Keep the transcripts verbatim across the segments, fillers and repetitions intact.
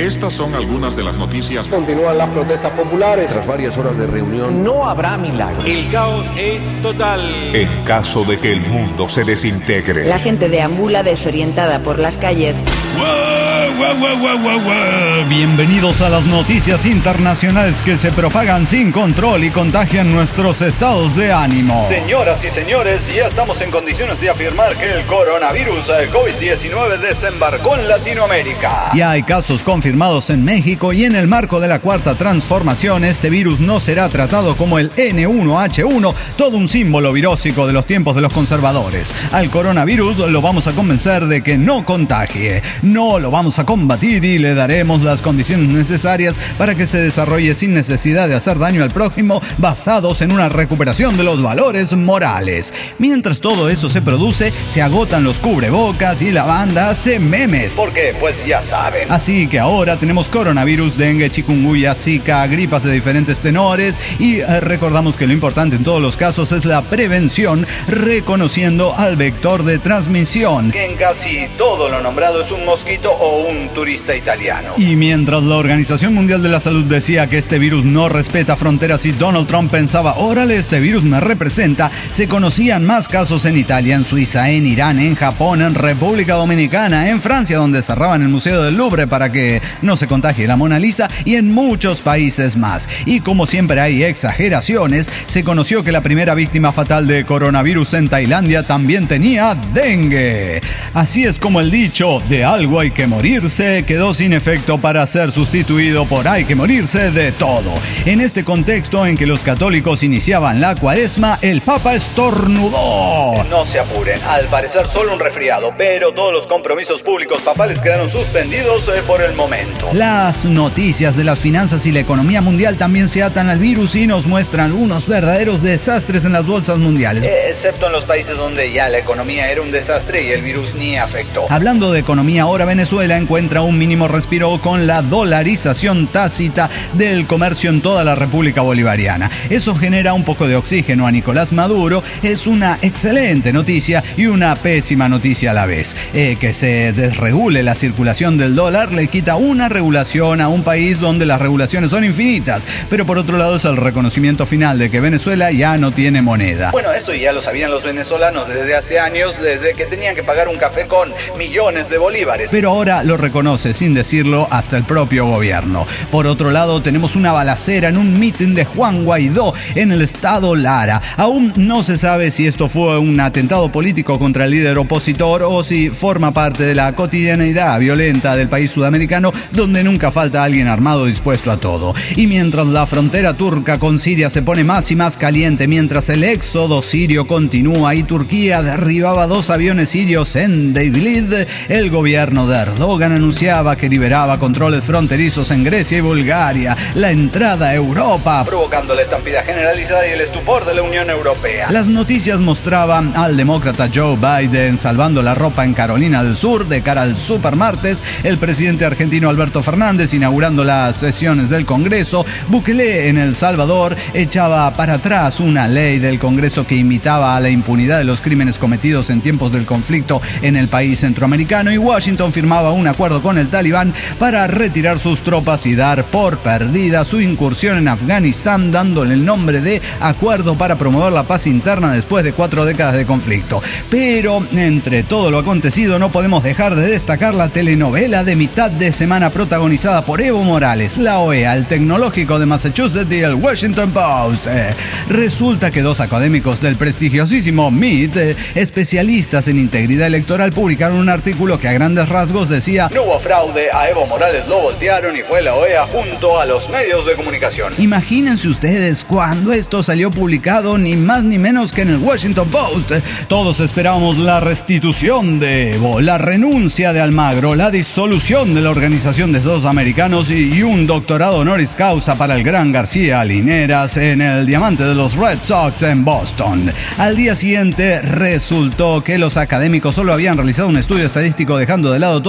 Estas son algunas de las noticias. Continúan las protestas populares. Tras varias horas de reunión, no habrá milagros. El caos es total. En caso de que el mundo se desintegre. La gente deambula desorientada por las calles. ¡Wow, wow, wow, wow, wow, wow! Bienvenidos a las noticias internacionales que se propagan sin control y contagian nuestros estados de ánimo. Señoras y señores, ya estamos en condiciones de afirmar que el coronavirus COVID diecinueve desembarcó en Latinoamérica. Ya hay casos confirmados en México y en el marco de la cuarta transformación, este virus no será tratado como el ene uno hache uno, todo un símbolo virósico de los tiempos de los conservadores. Al coronavirus lo vamos a convencer de que no contagie, no lo vamos a combatir y le daremos las condiciones necesarias para que se desarrolle sin necesidad de hacer daño al prójimo, basados en una recuperación de los valores morales. Mientras todo eso se produce, se agotan los cubrebocas y la banda hace memes. ¿Por qué? Pues ya saben. Así que ahora tenemos coronavirus, dengue, chikungunya, zika, gripas de diferentes tenores y eh, recordamos que lo importante en todos los casos es la prevención, reconociendo al vector de transmisión. Que en casi todo lo nombrado es un mosquito o un turista italiano. Y mientras la Organización Mundial de la Salud decía que este virus no respeta fronteras y Donald Trump pensaba, órale, este virus me representa, se conocían más casos en Italia, en Suiza, en Irán, en Japón, en República Dominicana, en Francia, donde cerraban el Museo del Louvre para que no se contagie la Mona Lisa, y en muchos países más. Y como siempre hay exageraciones, se conoció que la primera víctima fatal de coronavirus en Tailandia también tenía dengue. Así es como el dicho de algo hay que morirse quedó sin efecto para ser sustituido por hay que morirse de todo. En este contexto en que los católicos iniciaban la cuaresma, el Papa estornudó. No se apuren, al parecer solo un resfriado, pero todos los compromisos públicos papales quedaron suspendidos eh, por el momento. Las noticias de las finanzas y la economía mundial también se atan al virus y nos muestran unos verdaderos desastres en las bolsas mundiales. Eh, excepto en los países donde ya la economía era un desastre y el virus ni afectó. Hablando de economía, ahora Venezuela encuentra un mínimo respiro con la dolarización tácita del comercio en toda la República Bolivariana. Eso genera un poco de oxígeno a Nicolás Maduro. Es una excelente noticia y una pésima noticia a la vez. Eh, que se desregule la circulación del dólar le quita una regulación a un país donde las regulaciones son infinitas, pero por otro lado es el reconocimiento final de que Venezuela ya no tiene moneda. Bueno, eso ya lo sabían los venezolanos desde hace años, desde que tenían que pagar un café con millones de bolívares. Pero ahora lo reconoce sin decirlo hasta el propio gobierno. Por otro lado, tenemos una balacera en un mitin de Juan Guaidó en el estado Lara. Aún no se sabe si esto fue un atentado político contra el líder opositor o si forma parte de la cotidianidad violenta del país sudamericano, donde nunca falta alguien armado dispuesto a todo. Y mientras la frontera turca con Siria se pone más y más caliente, mientras el éxodo sirio continúa y Turquía derribaba dos aviones sirios en Devlid, el gobierno de Erdogan anunciaba que liberaba controles fronterizos en Grecia y Bulgaria, la entrada a Europa, provocando la estampida generalizada y el estupor de la Unión Europea. Las noticias mostraban al demócrata Joe Biden salvando la ropa en Carolina del Sur de cara al supermartes, el presidente argentino Alberto Fernández inaugurando las sesiones del Congreso, Bukele en El Salvador echaba para atrás una ley del Congreso que imitaba a la impunidad de los crímenes cometidos en tiempos del conflicto en el país centroamericano, y Washington firmaba un acuerdo con el Talibán para retirar sus tropas y dar por perdida su incursión en Afganistán, dándole el nombre de Acuerdo para promover la paz interna después de cuatro décadas de conflicto. Pero entre todo lo acontecido no podemos dejar de destacar la telenovela de mitad de semana protagonizada por Evo Morales, la O E A, el Tecnológico de Massachusetts y el Washington Post. Eh, resulta que dos académicos del prestigiosísimo M I T, eh, especialistas en integridad electoral, publicaron un artículo que a grandes rasgos decía: no hubo fraude, a Evo Morales lo voltearon y fue la O E A junto a los medios de comunicación. Imagínense ustedes cuando esto salió publicado, ni más ni menos que en el Washington Post. Todos esperábamos la restitución de Evo, la renuncia de Almagro, la disolución de la Organización de Estados Americanos y un doctorado honoris causa para el gran García Lineras en el diamante de los Red Sox en Boston. Al día siguiente resultó que los académicos solo habían realizado un estudio estadístico dejando de lado todos los puntos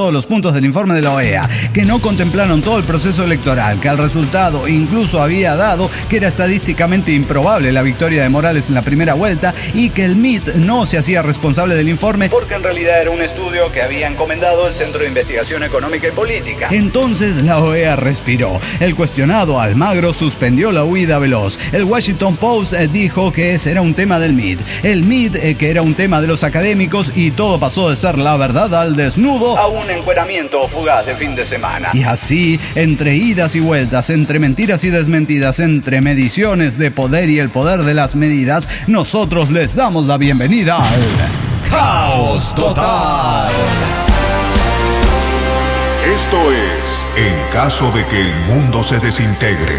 puntos del informe de la O E A, que no contemplaron todo el proceso electoral, que el resultado incluso había dado que era estadísticamente improbable la victoria de Morales en la primera vuelta y que el M I T no se hacía responsable del informe porque en realidad era un estudio que había encomendado el Centro de Investigación Económica y Política. Entonces la O E A respiró. El cuestionado Almagro suspendió la huida veloz. El Washington Post eh, dijo que ese era un tema del M I T. El M I T eh, que era un tema de los académicos y todo pasó de ser la verdad al desnudo a un encueramiento fugaz de fin de semana. Y así, entre idas y vueltas, entre mentiras y desmentidas, entre mediciones de poder y el poder de las medidas, nosotros les damos la bienvenida al Caos Total. Esto es En caso de que el mundo se desintegre.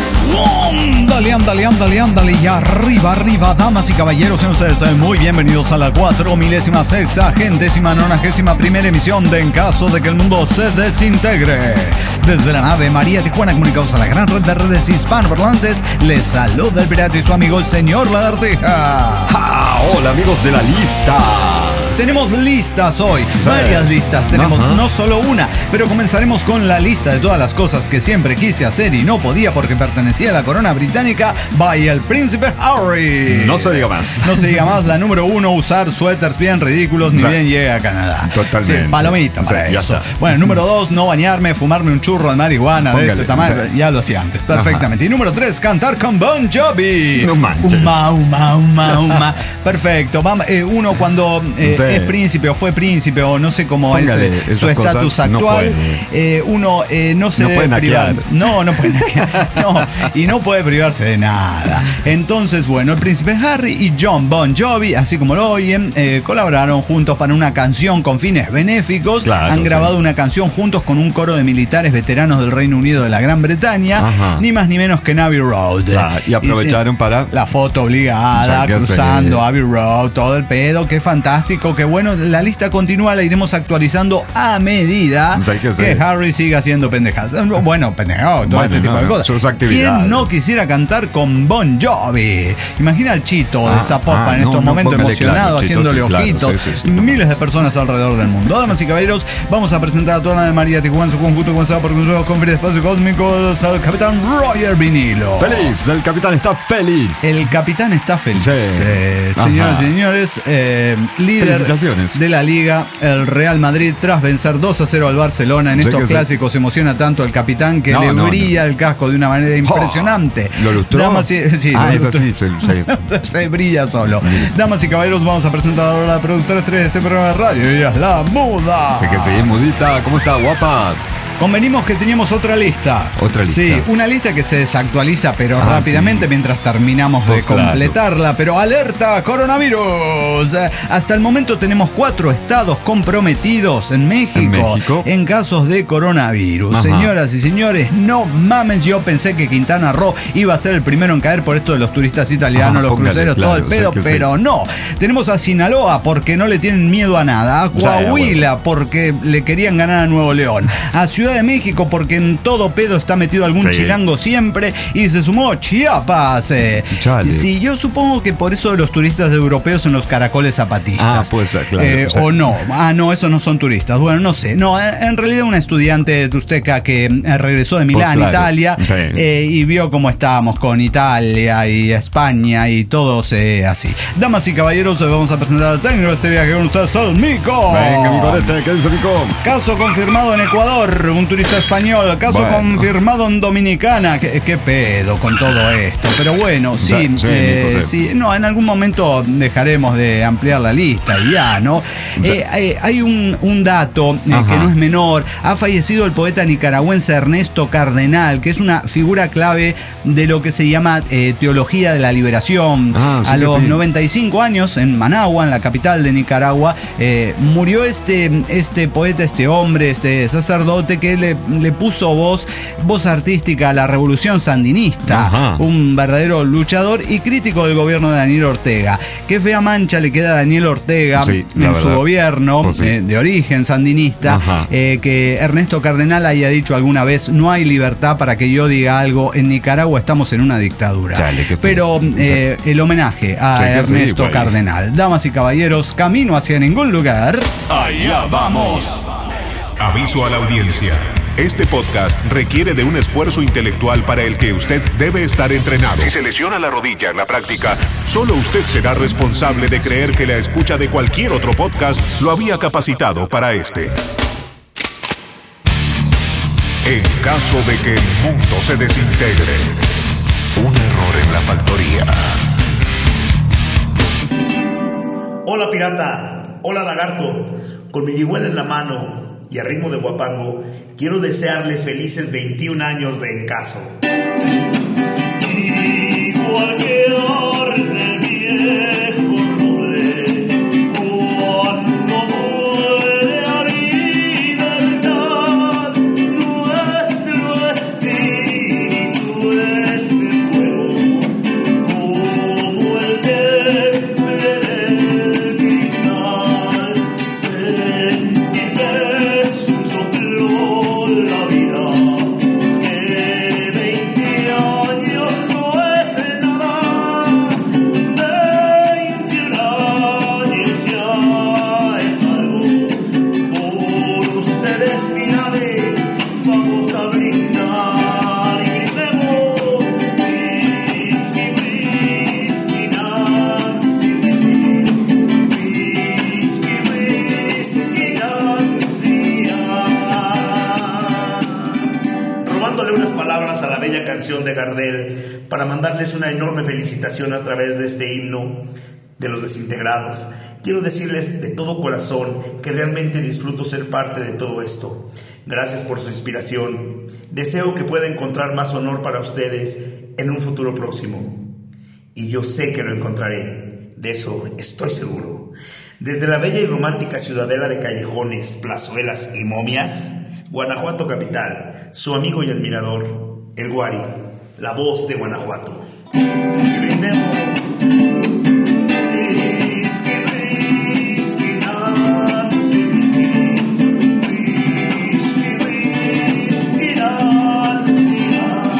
Ándale, ándale, ándale, ándale. Y arriba, arriba, damas y caballeros, sean ustedes muy bienvenidos a la cuatro milésima sexagentésima nonagésima primera emisión de En caso de que el mundo se desintegre. Desde la nave María Tijuana, comunicados a la gran red de redes hispanoparlantes, les saluda el pirata y su amigo el señor Lagartija. ¡Ja! Hola amigos de la lista. Tenemos listas hoy, sí. varias listas, tenemos uh-huh. no solo una, pero comenzaremos con la lista de todas las cosas que siempre quise hacer y no podía porque pertenecía a la corona británica by el príncipe Harry. No se diga más. No se diga más, la número uno, usar suéteres bien ridículos, ni sí. bien llega a Canadá. Totalmente. Sí, palomita para sí, eso. Bueno, número dos, no bañarme, fumarme un churro de marihuana Póngale, de este tamaño, sí. ya lo hacía antes, perfectamente. Ajá. Y número tres, cantar con Bon Jovi. No manches. Uma, uma, uma, uma. Perfecto, vamos, eh, uno cuando... Eh, sí. es príncipe o fue príncipe o no sé cómo Póngale, es su estatus actual, no eh, uno eh, no se no debe privar. Hackear. No, no puede hackear. No, y no puede privarse de nada. Entonces, bueno, el príncipe Harry y John Bon Jovi, así como lo oyen, eh, colaboraron juntos para una canción con fines benéficos. Claro, Han grabado sí. una canción juntos con un coro de militares veteranos del Reino Unido de la Gran Bretaña, Ajá. ni más ni menos que en Abbey Road. Claro, y aprovecharon y, sí, para la foto obligada, o sea, cruzando sí. Abbey Road, todo el pedo, qué fantástico, qué bueno. La lista continúa, la iremos actualizando a medida o sea, que, que Harry siga haciendo pendejas. Bueno, pendejado, todo bueno, este tipo no, de cosas. Sus actividades. ¿Quién no quisiera cantar con Bon Jovi? Imagina al Chito ah, de Zapopan ah, en estos no, momentos no, emocionado, claro, haciéndole Chito, ojitos. Sí, claro, sí, sí, sí, Miles de personas alrededor del mundo. Damas y caballeros, vamos a presentar a toda la de María Tijuana en su conjunto comenzado por consejos con fin de espacio cósmicos al capitán Roger Vinilo. Feliz, el capitán está feliz. El capitán está feliz. Sí. Eh, señoras y señores, eh, líder de la liga, el Real Madrid, tras vencer dos a cero al Barcelona. En estos clásicos se emociona tanto el capitán que no, le no, brilla no. el casco de una manera impresionante. Oh, ¿Lo lustró? Damas y, sí, ah, lo eso lustró. sí, se, se... se brilla solo. Damas y caballeros, vamos a presentar ahora a la productora estrella de este programa de radio. Ella es la Muda. Sí que sí, Mudita, ¿cómo está, guapa? Convenimos que teníamos otra lista. Otra lista. Sí, una lista que se desactualiza, pero ah, rápidamente sí. mientras terminamos pues de completarla. Claro. Pero alerta, coronavirus. Hasta el momento tenemos cuatro estados comprometidos en México en, México? en casos de coronavirus. Ajá. Señoras y señores, no mames, yo pensé que Quintana Roo iba a ser el primero en caer por esto de los turistas italianos, Ajá, los póngale, cruceros, claro, todo el pedo, pero sí. no. Tenemos a Sinaloa porque no le tienen miedo a nada, a Coahuila porque le querían ganar a Nuevo León, a Ciudad de México porque en todo pedo está metido algún sí. chilango siempre, y se sumó Chiapas. Eh. Sí, yo supongo que por eso de los turistas europeos son los caracoles zapatistas. Ah, pues claro. Eh, o, sea, o no. Ah, no, esos no son turistas. Bueno, no sé. No, en realidad una estudiante tusteca que regresó de Milán, pues claro. Italia, sí. eh, y vio cómo estábamos con Italia y España y todos eh, así. Damas y caballeros, vamos a presentar al técnico de este viaje con ustedes, el Mico. Venga, Mico, este, ¿qué dice Mico? Caso confirmado en Ecuador, un turista español, caso bueno. confirmado en Dominicana. ¿Qué, qué pedo con todo esto? Pero bueno, sí, sí, eh, Nico, sí. sí, no, en algún momento dejaremos de ampliar la lista y ya, ¿no? Eh, eh, hay un, un dato eh, que no es menor. Ha fallecido el poeta nicaragüense Ernesto Cardenal, que es una figura clave de lo que se llama eh, teología de la liberación. Ah, sí, a los sí. noventa y cinco años, en Managua, en la capital de Nicaragua, eh, murió este, este poeta, este hombre, este sacerdote que le, le puso voz, voz artística a la revolución sandinista. Ajá. Un verdadero luchador y crítico del gobierno de Daniel Ortega. Qué fea mancha le queda a Daniel Ortega sí, en verdad. su gobierno pues sí. eh, de origen sandinista, eh, que Ernesto Cardenal haya dicho alguna vez: no hay libertad para que yo diga algo, en Nicaragua estamos en una dictadura. Chale, pero eh, sí. el homenaje a sí, Ernesto sí, Cardenal. Damas y caballeros, camino hacia ningún lugar. Allá vamos. Aviso a la audiencia. Este podcast requiere de un esfuerzo intelectual para el que usted debe estar entrenado. Si se lesiona la rodilla en la práctica, solo usted será responsable de creer que la escucha de cualquier otro podcast lo había capacitado para este. En caso de que el mundo se desintegre, un error en la factoría. Hola pirata, hola lagarto, con mi yigüel en la mano y a ritmo de guapango, quiero desearles felices veintiún años de En Caso. Igual que arde el viejo roble, cuando muere a libertad, nuestro espíritu es de fuego, como el temple del cristal, sentir que es un soplo la vida, que veinte años no es nada, veintiún años ya es algo. Por ustedes, mírame, vamos a brindar y gritemos whisky, whisky, Nancy, whisky, whisky, whisky, Nancy, ah. Robándole unas palabras a la bella canción de Gardel para mandarles una enorme felicitación a través de este himno de los desintegrados. Quiero decirles de todo corazón que realmente disfruto ser parte de todo esto. Gracias por su inspiración. Deseo que pueda encontrar más honor para ustedes en un futuro próximo. Y yo sé que lo encontraré. De eso estoy seguro. Desde la bella y romántica ciudadela de callejones, plazuelas y momias, Guanajuato capital, su amigo y admirador, el Guari, la voz de Guanajuato. Y brindemos. Whisky, whisky, Nancy, whisky, whisky, whisky, Nancy,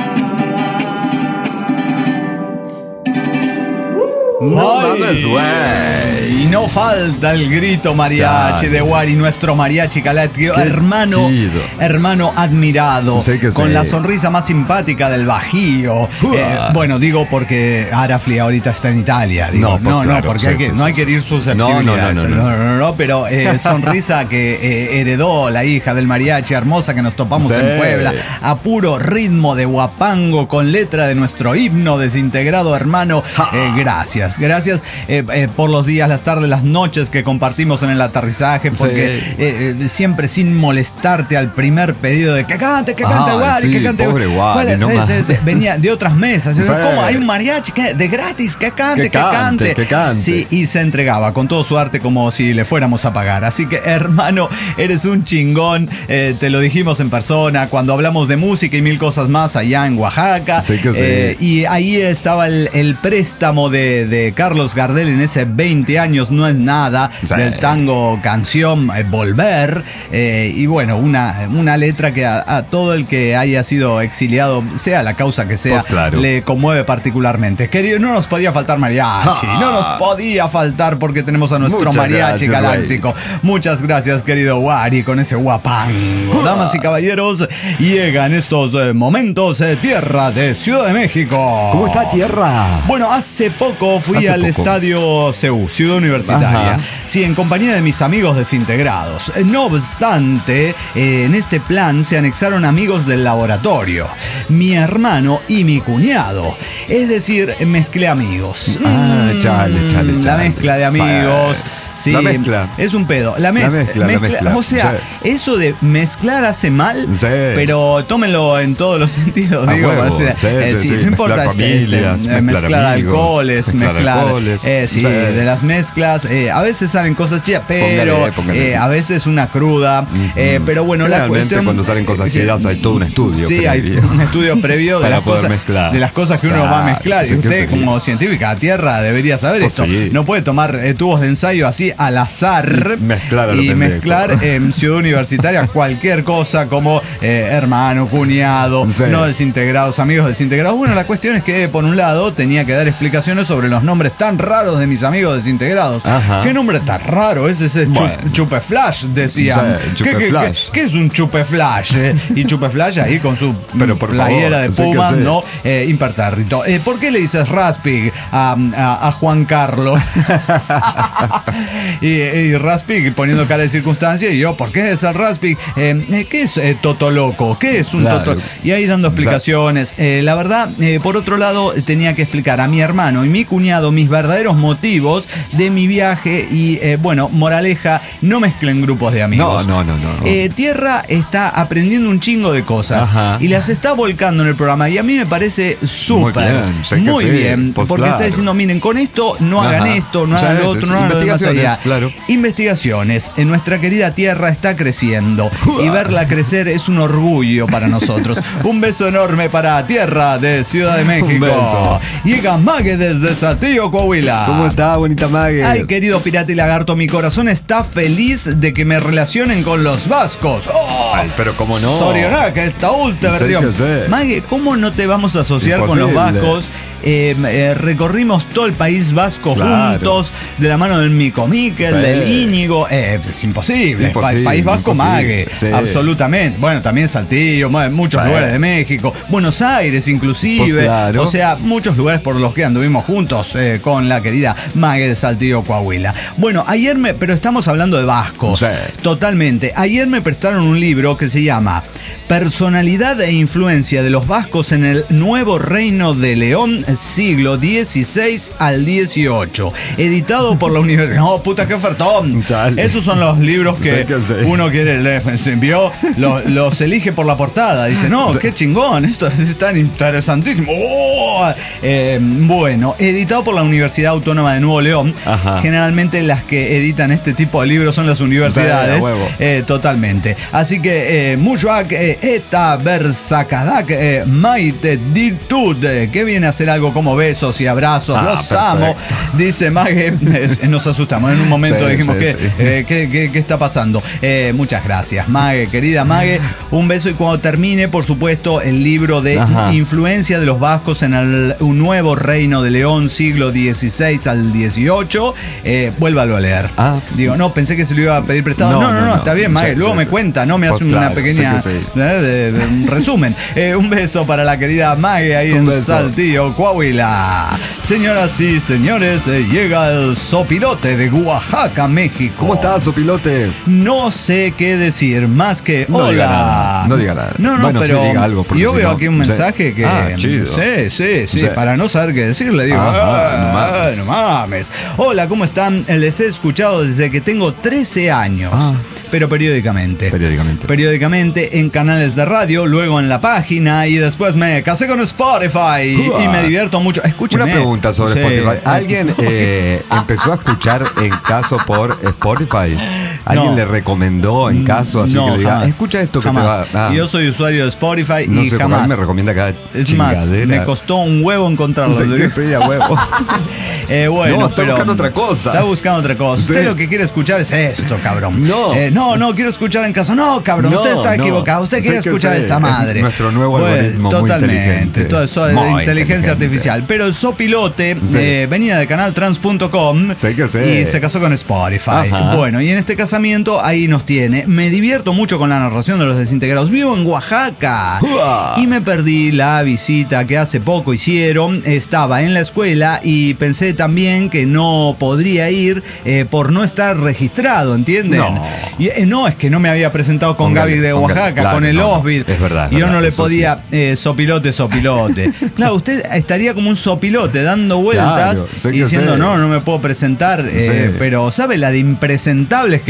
No mames, güey. Y no falta el grito mariachi Chale. de Guari, nuestro mariachi calatio, hermano, chido. hermano admirado, Sí que con sí. la sonrisa más simpática del Bajío. Eh, bueno, digo porque Arafli ahorita está en Italia. Digo, No, pues no, claro, no, porque sí, hay que, sí, no sí, hay que sí. herir susceptibilidades. No, no, no, no, no, no, no, pero eh, sonrisa que eh, heredó la hija del mariachi, hermosa, que nos topamos Sí. en Puebla, a puro ritmo de guapango, con letra de nuestro himno desintegrado, hermano. Eh, gracias, gracias eh, eh, por los días, las tardes, las noches que compartimos en el aterrizaje, porque Sí. eh, eh, siempre sin molestarte al primer pedido de que cante, que cante Ay, Guari, sí, que cante pobre Guari, ¿Cuál es no ese? más. Ese? Venía de otras mesas. Yo, Sí. ¿cómo? Hay un mariachi que de gratis, que cante, Que que, cante, cante, que cante. Sí, y se entregaba con todo su arte como si le fuéramos a pagar. Así que, hermano, eres un chingón. Eh, te lo dijimos en persona cuando hablamos de música y mil cosas más allá en Oaxaca. Sí que sí. Eh, y ahí estaba el, el préstamo de, de Carlos Gardel en ese veinte años, no es nada, Sí. del tango canción eh, Volver. Eh, y bueno, una, una letra que a, a todo el que haya sido exiliado, sea la causa que sea, Pues claro. le conmueve particularmente. Querido, no nos podía faltar mariachi, Ah. no nos podía faltar porque tenemos a nuestro Muchas mariachi gracias, galáctico. Muchas gracias, querido Guari, con ese guapango. Damas y caballeros, llegan estos eh, momentos eh, tierra de Ciudad de México. ¿Cómo está tierra? Bueno, hace poco fui Hace al poco. estadio C U, Ciudad Universitaria. Ajá. Sí, en compañía de mis amigos desintegrados. No obstante, eh, en este plan se anexaron amigos del laboratorio, mi hermano y mi cuñado. Es decir, mezclé amigos. Ah, chale, chale, La chale. mezcla de amigos. Sí, La mezcla. Es un pedo. La, mez- La mezcla, la mezcla. O sea, Sí. eso de mezclar hace mal, Sí. pero tómenlo en todos los sentidos. A digo, huevo. o sea, Sí, eh, sí, sí, sí. no importa. Mezclar este, familias, este, mezclar mezclar amigos, alcoholes, mezclar mezclar. alcoholes. eh, sí, Sí. de las mezclas. eh, a veces salen cosas chidas, pero Póngale, póngale. eh, a veces una cruda. eh, pero bueno, la Generalmente cuestión. cuando salen cosas chidas hay todo un estudio Sí, hay previo. un estudio previo de Para las, poder cosas, mezclar. de las cosas que uno Claro, va a mezclar. sí, Y que usted, sí. como científica a tierra, debería saber Pues esto. sí. No puede tomar eh, tubos de ensayo así así al azar Y mezclar a lo y pendejo. mezclar en Ciudad Universitaria cualquier cosa como eh, hermano, cuñado, Sí. no desintegrados, amigos desintegrados. Bueno, la cuestión es que por un lado tenía que dar explicaciones sobre los nombres tan raros de mis amigos desintegrados. Ajá. ¿Qué nombre tan raro? Es ese chu- Bueno. chupeflash, decían. Sí, ¿Qué, qué- chupeflash. qué- qué es un chupeflash? eh? Y chupeflash ahí con su Pero por playera favor, de sé que Pumas, sé. ¿no? Eh, impertérrito. Eh, ¿Por qué le dices Raspig a, a- a Juan Carlos? y, y Raspig poniendo cara de circunstancia, y yo, ¿por qué es el Raspig? Eh, eh, ¿Qué es eh, Totoloco? ¿Qué es un Claro. Toto? Y ahí dando explicaciones. Eh, la verdad, eh, por otro lado, tenía que explicar a mi hermano y mi cuñado mis verdaderos motivos de mi viaje y, eh, bueno, moraleja, no mezclen grupos de amigos. No, no, no, no. Eh, Tierra está aprendiendo un chingo de cosas Ajá. y las está volcando en el programa y a mí me parece súper, bien, sé que muy sí, bien, pues porque claro. está diciendo, miren, con esto no hagan Ajá. esto, no Sí, hagan lo sí, otro, sí. no hagan lo demás Investigaciones, allá. claro. Investigaciones. En nuestra querida Tierra está creciendo y verla crecer es un orgullo para nosotros. Un beso enorme para Tierra de Ciudad de México. Un beso. Llega Mague desde Saltillo, Coahuila. ¿Cómo está, bonita Mague? Ay, querido pirata y lagarto, mi corazón está feliz de que me relacionen con los vascos. ¡Oh! Ay, pero cómo no. Sorionaca, esta última Sé versión. que sé. Mague, ¿cómo no te vamos a asociar con los Imposible. vascos? Eh, eh, recorrimos todo el país vasco Claro. juntos, de la mano del Mico Miquel, Sí. del Íñigo. Eh, es imposible. Imposible, Pa- país vasco, imposible. Mague. Sí. Absolutamente. Bueno, también Saltillo, mu- muchos Sí. lugares de México, Buenos Aires inclusive. Pues claro. O sea, muchos lugares por los que anduvimos juntos eh, con la querida Mague de Saltillo, Coahuila. Bueno, ayer me, pero estamos hablando de vascos. Sí. Totalmente. Ayer me prestaron un libro que se llama Personalidad e influencia de los vascos en el nuevo reino de León, siglo dieciséis al dieciocho. Editado por la Universidad. No, puta, qué ofertón. Chale. Esos son los libros que Sé que sé. uno quiere leer. Se envió, lo- los elige por la portada. Dice, no, Sí. qué chingón, esto es tan interesantísimo. Oh. Eh, bueno, editado por la Universidad Autónoma de Nuevo León. Ajá. Generalmente las que editan este tipo de libros son las universidades. Sí, a huevo. Eh, totalmente. Así que, eh, Mushak, eh, eta Bersakadak, eh, Maite Dirtud, eh, que viene a ser algo como besos y abrazos. Ah, Los perfecto. amo. Dice Mague, eh, nos asustamos. En un momento Sí, dijimos sí, que, sí. eh, ¿qué, qué, qué está pasando? Eh, muchas gracias, Mague, querida Mague. Un beso y cuando termine, por supuesto, el libro de Ajá. influencia de los vascos en el, un nuevo reino de León, siglo dieciséis al dieciocho, eh, vuélvalo a leer. Ah. Digo, no, pensé que se lo iba a pedir prestado. No, No, no, no, no, no. está bien, Mague. Sí, Luego sí, me sí. cuenta, ¿no? Me Pues hace una claro, pequeña sé que sí. eh, de- de- un resumen. Eh, un beso para la querida Mague ahí Un en beso. Saltillo, Coahuila. Señoras y señores, eh, llega el sopilote de Oaxaca, México. ¿Cómo estás, sopilote? No sé qué decir más que No hola. diga nada, no diga nada. No, no, Bueno, sí, pero diga algo, porque yo si veo no- aquí un sí. mensaje que Ah, chido. sí, sí, sí, Sí. para no saber qué decirle digo, Ajá, "Ah, no mames". no mames. Hola, ¿cómo están? Les he escuchado desde que tengo trece años, Ah. pero periódicamente. Periódicamente. Periódicamente en canales de radio, luego en la página y después me casé con Spotify y, Uah. y me divierto mucho. Escúcheme. Una pregunta sobre Sí. Spotify. ¿Alguien eh, empezó a escuchar en caso por Spotify? ¿Alguien No. le recomendó en caso así No, que le diga, jamás, escucha esto que jamás. te va a... Yo soy usuario de Spotify no y sé, porque a jamás. mí me recomienda cada Es más, chingadera. me costó un huevo encontrarlo. Sé que sí, a huevo. Eh, bueno, No, está pero buscando otra cosa. Está buscando otra cosa. Sí. Usted lo que quiere escuchar es esto, cabrón. No. Eh, no, no, quiero escuchar en caso. No, cabrón, No, usted está no. equivocado. Usted Sé quiere que escuchar sé. esta Es madre. nuestro nuevo algoritmo muy totalmente, inteligente. todo eso de Muy inteligencia inteligente. artificial. Pero el sopilote Sí. eh, venía de canaltrans punto com Sé que sé. y se casó con Spotify. Ajá. Bueno, y en este casamiento ahí nos tiene. Me divierto mucho con la narración de los desintegrados. Vivo en Oaxaca. Uah. Y me perdí la visita que hace poco hicieron. Estaba en la escuela y pensé también que no podría ir eh, por no estar registrado, ¿entienden? No. Y, eh, no, es que no me había presentado con, Con Gaby Gaby, de con Gaby, Oaxaca, claro, con el no, no. Osbid. Es verdad, es Y yo verdad, no le eso podía, eh, sopilote, sopilote. Claro, usted estaría como un sopilote dando vueltas Claro, sé y que diciendo, sé. no, no me puedo presentar. eh, Sí. pero, ¿sabe la de impresentables que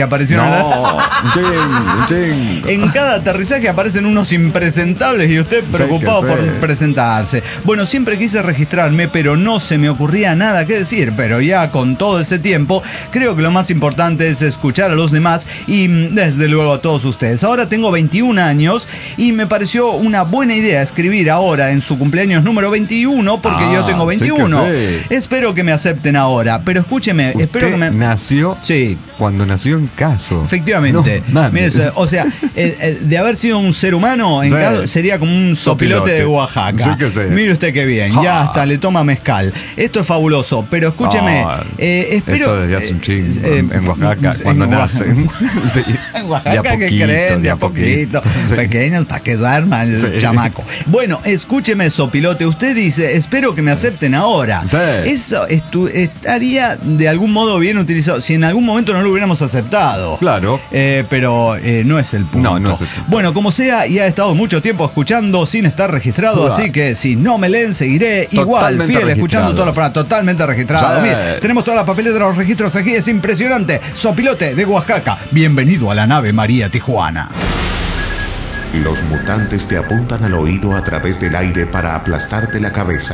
aparecieron. No, ching, ching. En cada aterrizaje aparecen unos impresentables y usted preocupado Sí, por sí. presentarse. Bueno, siempre quise registrarme, pero no se me ocurría nada que decir. Pero ya con todo ese tiempo, creo que lo más importante es escuchar a los demás y desde luego a todos ustedes. Ahora tengo veintiún años y me pareció una buena idea escribir ahora en su cumpleaños número veintiuno, porque Ah, yo tengo sí que veintiuno. sí. Espero que me acepten ahora, pero escúcheme, Usted espero que me... nació Sí. cuando nació en caso. Efectivamente. No, mames. Mire, o sea, eh, eh, de haber sido un ser humano, en Sí. caso, sería como un sopilote, Sopilote. de Oaxaca. Sí que sí. Mire usted qué bien, Ja. ya hasta le toma mezcal. Esto es fabuloso, pero escúcheme, No, eh, espero... Eso desde hace un chingo, eh, en, en Oaxaca, en cuando Oaxaca. nacen. Sí. En Oaxaca, De a ¿qué poquito, creen? De de a a poquito. poquito. Sí. Pequeños para que duerma el Sí. chamaco. Bueno, escúcheme, sopilote. Usted dice, espero que me acepten ahora. Sí. Eso estu- estaría de algún modo bien utilizado. Si en algún momento no lo hubiéramos aceptado. Claro. Eh, pero eh, no es el punto. No, no es el punto. Bueno, como sea, ya he estado mucho tiempo escuchando sin estar registrado, Uah. así que si no me leen, seguiré igual, Totalmente fiel, escuchando registrado. todos los programas, totalmente registrado. Sí. Mire, tenemos todas las papeles de los registros aquí, es impresionante. Sopilote de Oaxaca, bienvenido a la nave María Tijuana. Los mutantes te apuntan al oído a través del aire para aplastarte la cabeza.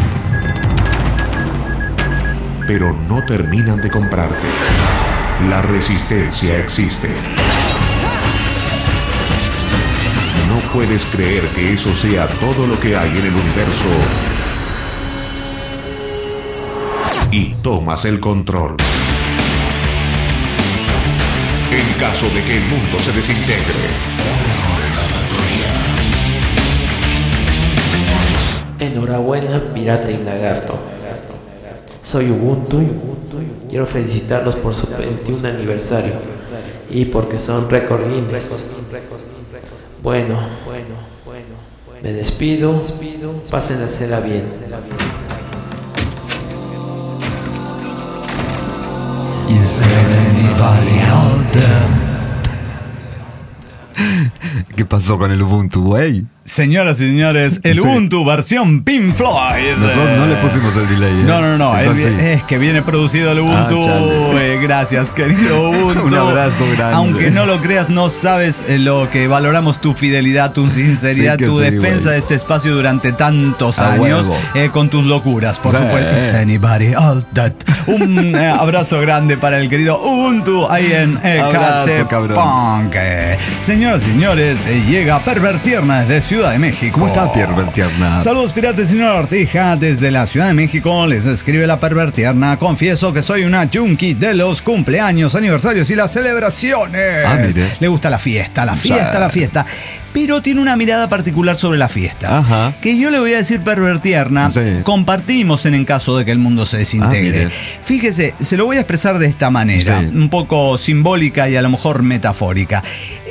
Pero no terminan de comprarte. La resistencia existe. No puedes creer que eso sea todo lo que hay en el universo. Y tomas el control. En caso de que el mundo se desintegre. Enhorabuena, Pirata y Lagarto. Soy Ubuntu. Quiero felicitarlos por su veintiún aniversario y porque son récord Guinness. Bueno, me despido. Pásenla bien. Is there anybody out there? ¿Qué pasó con el Ubuntu, güey? Señoras y señores, el Sí. Ubuntu versión Pink Floyd. Nosotros no le pusimos el delay. ¿eh? No, no, no, Es es, así. es que viene producido el Ubuntu. Ah, chale. Eh, gracias, querido Ubuntu. Un abrazo grande. Aunque no lo creas, no sabes eh, lo que valoramos tu fidelidad, tu sinceridad, Sí que tu sí, defensa güey. de este espacio durante tantos A años, huevo. eh, con tus locuras, por Sí. supuesto. Is anybody out that? Un eh, abrazo grande para el querido Ubuntu ahí en Abrazo, Ecatepec. cabrón. Señoras y señores, eh, llega Pervertierna desde Ciudad de México. ¿Cómo está, Pervertierna? Saludos, piratas, señor Ortija. Desde la Ciudad de México les escribe la Pervertierna. Confieso que soy una junkie de los cumpleaños, aniversarios y las celebraciones. Ah, mire. Le gusta la fiesta, la fiesta, Sí. la fiesta. Pero tiene una mirada particular sobre las fiestas. Ajá. Que yo le voy a decir, Pervertierna, Sí. compartimos en el caso de que el mundo se desintegre. Ah, mire. Fíjese, se lo voy a expresar de esta manera, Sí. un poco simbólica y a lo mejor metafórica.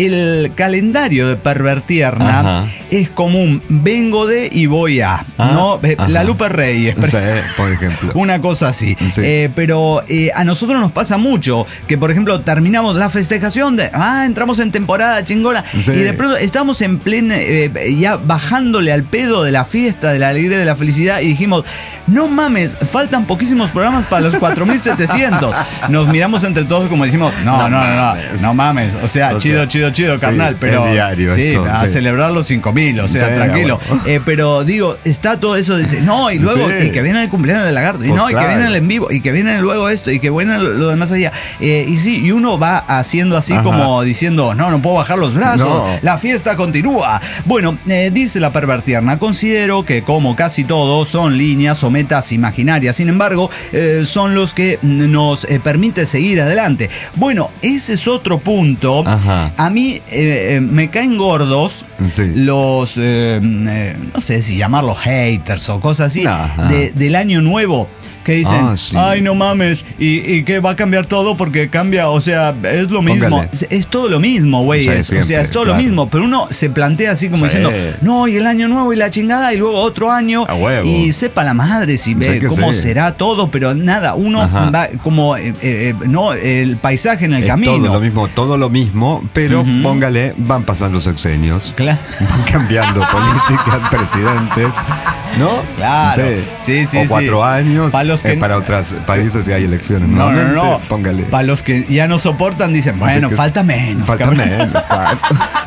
El calendario de Pervertierna Ajá. es común, vengo de y voy a. Ah, ¿no? Eh, ajá. La Lupe Reyes. Sí, por ejemplo. Una cosa así. Sí. Eh, pero eh, a nosotros nos pasa mucho que, por ejemplo, terminamos la festejación de, ah, entramos en temporada chingona Sí. y de pronto estamos en plena, eh, ya bajándole al pedo de la fiesta, de la alegría, de la felicidad y dijimos, no mames, faltan poquísimos programas para los cuatro mil setecientos. Nos miramos entre todos como decimos, no, no, no, no, no, mames. no mames. O sea, O chido, sea, chido, chido, sí, carnal, pero es diario sí, esto, a sí. celebrar los cinco mil, o sea, Sí, tranquilo. bueno. Eh, pero digo, está todo eso, dice, no, y luego, Sí. y que viene el cumpleaños del lagarto, y Pues no, y claro. que viene el en vivo, y que viene luego esto, y que viene lo, lo demás allá. Eh, y sí, y uno va haciendo así Ajá. como diciendo, no, no puedo bajar los brazos, No. la fiesta continúa. Bueno, eh, dice la Pervertierna, considero que como casi todo son líneas o metas imaginarias, sin embargo, eh, son los que nos eh, permite seguir adelante. Bueno, ese es otro punto. Ajá. A mí eh, eh, me caen gordos Sí. los, eh, eh, no sé si llamarlos haters o cosas así, Ajá. de- del año nuevo. Que dicen, Ah, sí. ay, no mames, y, y que va a cambiar todo porque cambia, o sea, es lo mismo. Póngale. Es, es todo lo mismo, güey. Sí, es- o sea, siempre, es todo claro. lo mismo. Pero uno se plantea así como Sí. diciendo, no, y el año nuevo y la chingada, y luego otro año. A huevo. Y sepa la madre si ve Sí que cómo sí. será todo, pero nada, uno Ajá. va como, eh, eh, no, el paisaje en el Es camino. todo lo mismo, todo lo mismo, pero Ujú. póngale, van pasando sexenios. Claro. Van cambiando políticas, presidentes. ¿no? Claro. No sé, sí, sí, o cuatro sí. años. Para los que eh, para otros países si hay elecciones. No, no, no. Póngale. Para los que ya no soportan, dicen, bueno, falta menos. Falta cabrón. menos. Está.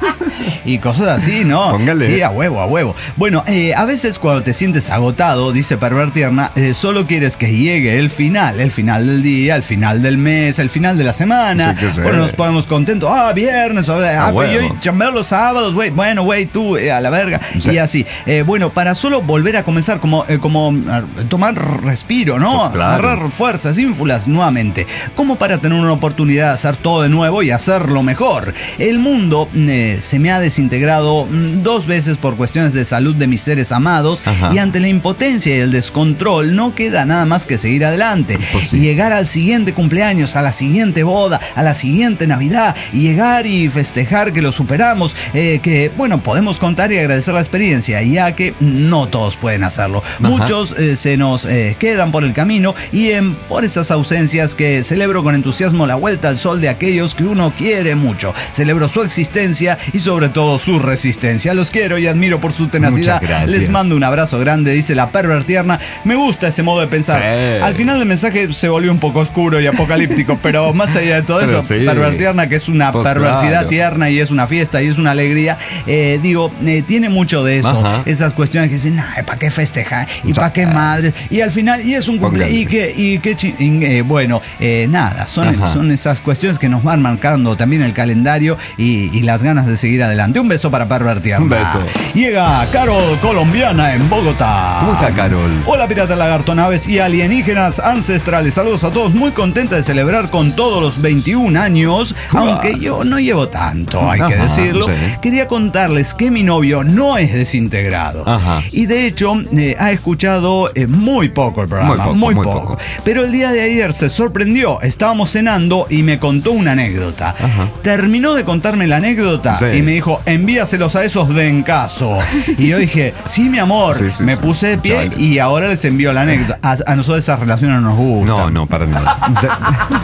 Y cosas así, ¿no? Póngale. Sí, a huevo, a huevo. Bueno, eh, a veces cuando te sientes agotado, dice Pervertierna, eh, solo quieres que llegue el final, el final del día, el final del mes, el final de la semana. Sí, que sé. Bueno, nos ponemos contentos. Ah, viernes, ah, A pero yo huevo. chambeo los sábados, güey. Bueno, güey, tú eh, a la verga. Sí. Y así. Eh, bueno, para solo volver a comenzar, como, eh, como eh, tomar respiro, ¿no? Pues claro. Agarrar fuerzas, ínfulas nuevamente. Como para tener una oportunidad de hacer todo de nuevo y hacerlo mejor. El mundo eh, se me ha desintegrado mm, dos veces por cuestiones de salud de mis seres amados. Ajá. Y ante la impotencia y el descontrol no queda nada más que seguir adelante. Pues sí. Y llegar al siguiente cumpleaños, a la siguiente boda, a la siguiente Navidad, y llegar y festejar que lo superamos, eh, que bueno, podemos contar y agradecer la experiencia, ya que no todos pueden hacerlo. Ajá. Muchos eh, se nos eh, quedan por el camino y eh, por esas ausencias que celebro con entusiasmo la vuelta al sol de aquellos que uno quiere mucho. Celebro su existencia y sobre todo su resistencia. Los quiero y admiro por su tenacidad. Muchas gracias. Les mando un abrazo grande, dice la Pervertierna. Me gusta ese modo de pensar. Sí. Al final del mensaje se volvió un poco oscuro y apocalíptico, pero más allá de todo Pero eso, sí. Pervertierna, que es una Pues perversidad claro. tierna y es una fiesta y es una alegría, eh, digo, eh, tiene mucho de eso. Ajá. Esas cuestiones que dicen, nah, ¿para qué festejar? ¿Y Ya. para qué madre? Y al final, y es un cumpleaños. Y que, y que chi- y, eh, bueno, eh, nada, son, Ajá. son esas cuestiones que nos van marcando también el calendario y, y las ganas de seguir adelante. Un beso para Pervertierna. Un beso. Llega Carol Colombiana en Bogotá. ¿Cómo está, Carol? Hola, pirata lagarto, naves y alienígenas ancestrales. Saludos a todos. Muy contenta de celebrar con todos los veintiún años, aunque yo no llevo tanto, hay que Ajá, decirlo. sí. Quería contarles que mi novio no es desintegrado. Ajá. Y de hecho, eh, ha escuchado eh, muy poco el programa. Muy poco, muy muy poco. poco. Pero el día de ayer se sorprendió. Estábamos cenando y me contó una anécdota. Ajá. Terminó de contarme la anécdota Sí. y me dijo, envíaselos a esos de en caso. Y yo dije, sí, mi amor. Sí, sí, me sí. puse de pie Chale. y ahora les envío la anécdota. A, a nosotros esas relaciones no nos gustan. No, no, para nada. O sea,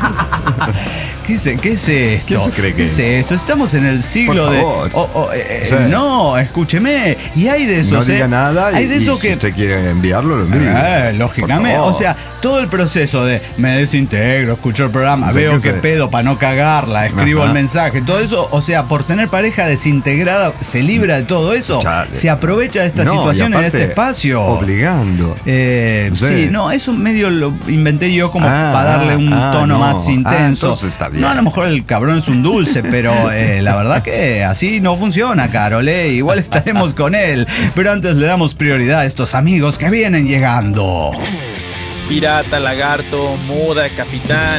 ¿Qué es, qué es esto? ¿Quién se cree que ¿Qué es es? esto? Estamos en el siglo Por de. favor. oh, oh, eh, Sí. No, escúcheme. Y hay de esos. no diga eh, nada Hay y, de y esos si que. usted quiere enviarlo, lo envía. Eh, lógicamente, Por favor. o sea, todo el proceso de me desintegro, escucho el programa, Sí, veo que qué sé. pedo para no cagarla, escribo Ajá. el mensaje, todo eso, o sea, por tener pareja desintegrada, se libra de todo eso, Chale. se aprovecha de esta No, y situación en aparte, este espacio. Obligando. Eh, Sí. sí, no, eso medio lo inventé yo como Ah, para darle un ah, tono no. más Ah, intenso. entonces está bien. No, a lo mejor el cabrón es un dulce, pero eh, la verdad que así no funciona, Carol. eh, Igual estaremos con él. Pero antes le damos prioridad a estos amigos que vienen llegando. Pirata, lagarto, muda, capitán,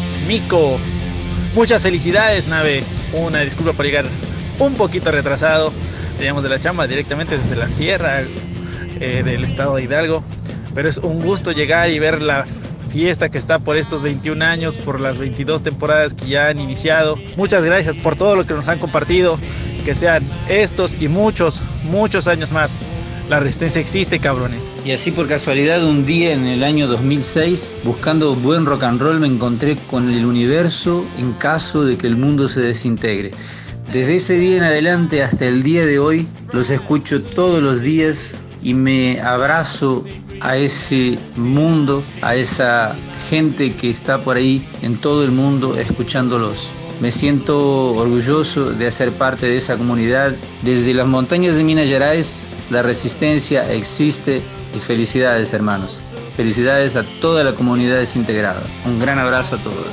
mico. Muchas felicidades, nave. Una disculpa por llegar un poquito retrasado. Veníamos de la chamba directamente desde la sierra eh, del estado de Hidalgo. Pero es un gusto llegar y ver la fiesta que está por estos veintiún años, por las veintidós temporadas que ya han iniciado. Muchas gracias por todo lo que nos han compartido. Que sean estos y muchos, muchos años más. La resistencia existe, cabrones. Y así por casualidad un día en el año dos mil seis, buscando buen rock and roll, me encontré con el universo en caso de que el mundo se desintegre. Desde ese día en adelante hasta el día de hoy, los escucho todos los días y me abrazo a ese mundo, a esa gente que está por ahí en todo el mundo escuchándolos. Me siento orgulloso de hacer parte de esa comunidad. Desde las montañas de Minas Gerais, la resistencia existe y felicidades, hermanos. Felicidades a toda la comunidad desintegrada. Un gran abrazo a todos.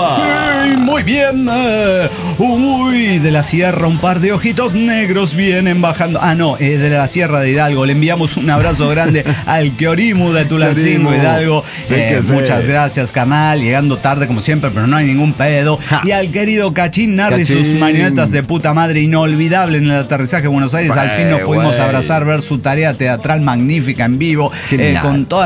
¡Hey! Muy bien. eh, Uy, de la sierra un par de ojitos negros vienen bajando. Ah, no, eh, de la sierra de Hidalgo. Le enviamos un abrazo grande al Kiorimu de Tulancingo, Kiorimu. Hidalgo. Sí, Eh, que sí. muchas gracias, canal. Llegando tarde como siempre, pero no hay ningún pedo. Ja. Y al querido Cachín Nardi, sus Cachín. marionetas de puta madre, inolvidable en el aterrizaje de Buenos Aires. Sí, al fin nos pudimos güey. abrazar, ver su tarea teatral magnífica en vivo, eh, Genial. con toda la banda de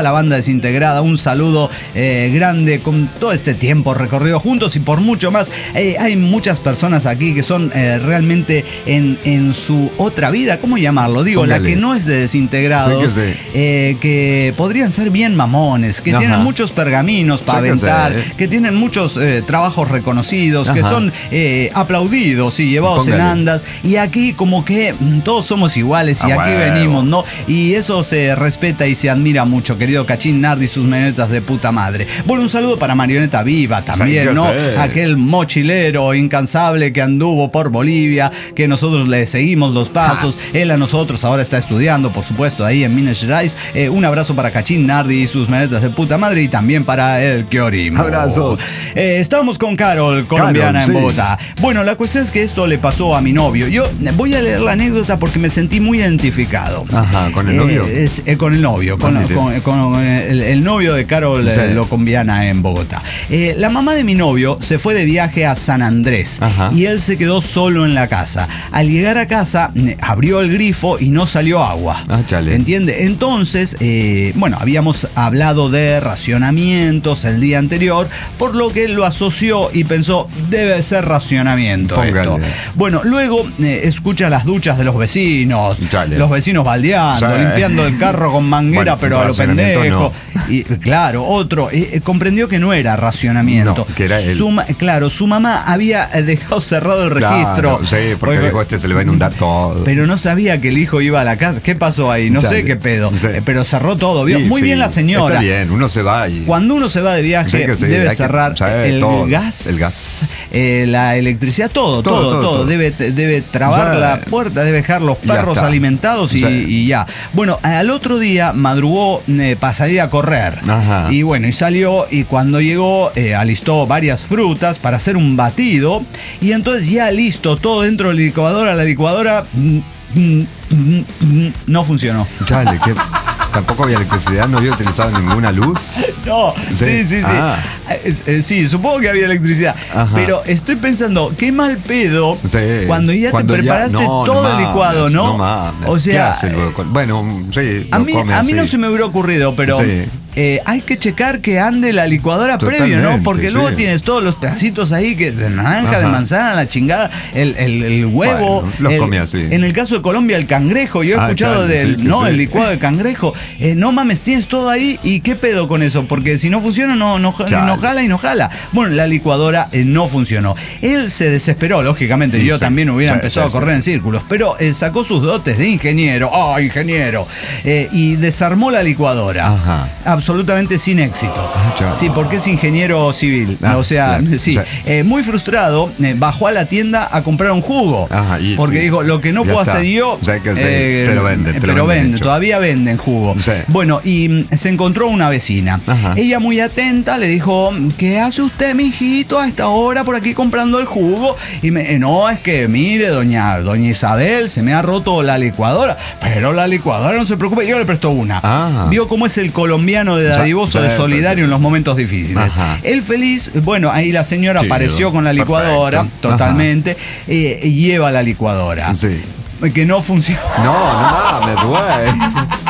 desintegrada. Un saludo eh, grande con todo este tiempo recorrido juntos y por mucho más. Eh, hay muchas personas aquí que son eh, realmente en, en su otra vida, ¿cómo llamarlo? Digo, Póngale. La que no es de desintegrados, sí que, sí. Eh, que podrían ser bien mamones, que Ajá. tienen muchos pergaminos para aventar, sé. que tienen muchos eh, trabajos reconocidos, Ajá. que son eh, aplaudidos y llevados Póngale. en andas. Y aquí como que todos somos iguales y ah, aquí bueno. venimos, ¿no? Y eso se respeta y se admira mucho, querido Cachín Nardi y sus marionetas de puta madre. Bueno, un saludo para Marioneta Viva también, ¿no? Sé. Aquel mochilero incansable que anduvo por Bolivia, que nosotros le seguimos los pasos. Ah. Él a nosotros ahora está estudiando, por supuesto, ahí en Minas Gerais. Eh, un abrazo para Cachín Nardi y sus marionetas de puta madre y también para el Kiorimo. Abrazos. Eh, estamos con Carol, colombiana Carol, en sí. Bogotá. Bueno, la cuestión es que esto le pasó a mi novio. Yo voy a leer la anécdota porque me sentí muy identificado. Ajá, ¿con el novio? Eh, es, eh, con el novio, con, con, con el, el novio de Carol, sí. eh, colombiana en Bogotá. Eh, la mamá de mi novio se fue de viaje a San Andrés Ajá. y él se quedó solo en la casa. Al llegar a casa, abrió el grifo y no salió agua. Ah, chale. ¿Entiende? Entonces, eh, bueno, habíamos hablado de racionamientos el día anterior, por lo que él lo asoció y pensó, debe ser racionamiento esto. Bueno, luego eh, escucha las duchas de los vecinos, Chale. los vecinos baldeando, Chale. limpiando el carro con manguera, bueno, pero a lo pendejo. No. Y claro, otro, eh, comprendió que no era racionamiento. No, que era él. Su, claro, su mamá había dejado cerrado el registro. Claro, sí, porque dijo, este se le va a inundar todo. Pero no sabía que el hijo iba a la casa. ¿Qué pasó ahí? No Chale. sé qué pedo. Sí. Eh, pero cerró todo. ¿Vio? Sí, Muy sí. bien la señora. Está bien, uno se va y... Cuando uno se va de viaje, sí sí, debe cerrar que, el, todo, gas, el gas, eh, la electricidad, todo, todo, todo. todo, todo. Debe, debe trabar la puerta, debe dejar los perros alimentados y, y ya. Bueno, al otro día madrugó eh, para salir a correr. Ajá. Y bueno, y salió y cuando llegó eh, alistó varias frutas para hacer un batido y entonces ya listo, todo dentro de la licuadora, la licuadora mm, mm, mm, mm, no funcionó. Chale, que tampoco había electricidad, no había utilizado ninguna luz. No, sí, sí, sí. Sí. Ah. Eh, sí, supongo que había electricidad. Ajá. Pero estoy pensando, qué mal pedo sí. cuando ya cuando te preparaste ya, no, todo no el mames, licuado, ¿no? No mames. O sea, bueno, sí. A mí, a mí no se me hubiera ocurrido, pero sí. eh, hay que checar que ande la licuadora Totalmente, previo, ¿no? Porque sí. luego tienes todos los pedacitos ahí que de naranja, Ajá. de manzana, la chingada, el, el, el huevo. Bueno, los el, comí así. En el caso de Colombia, el cangrejo. Yo he ah, escuchado chale, del, sí, no, sí. el licuado de cangrejo. Eh, no mames, tienes todo ahí y qué pedo con eso, porque si no funciona, no, no, no jala y no jala. Bueno, la licuadora eh, no funcionó. Él se desesperó, lógicamente. Sí, yo sí, también hubiera sí, empezado sí, a correr sí. en círculos, pero eh, sacó sus dotes de ingeniero. ¡Oh, ingeniero! Eh, y desarmó la licuadora. Ajá. Absolutamente sin éxito. Ah, sí, porque es ingeniero civil. Ah, o sea, bien. sí. Eh, muy frustrado, eh, bajó a la tienda a comprar un jugo. Ajá, y porque sí. dijo, lo que no ya puedo está. hacer yo. O sea, que sí, eh, te lo venden. Te pero lo venden, venden, todavía venden jugo. Sí. Bueno, y mm, se encontró una vecina. Ajá. Ella, muy atenta, le dijo, ¿qué hace usted, mijito, a esta hora por aquí comprando el jugo? Y me, no, es que mire, doña, doña Isabel, se me ha roto la licuadora. Pero la licuadora, no se preocupe, yo le presto una. Ah. Vio cómo es el colombiano de dadivoso, sí, de solidario sí, sí. en los momentos difíciles. Ajá. Él feliz, bueno, ahí la señora sí, apareció con la licuadora, perfecto. Totalmente, eh, lleva la licuadora. Sí. Que no funciona. No, no mames, güey.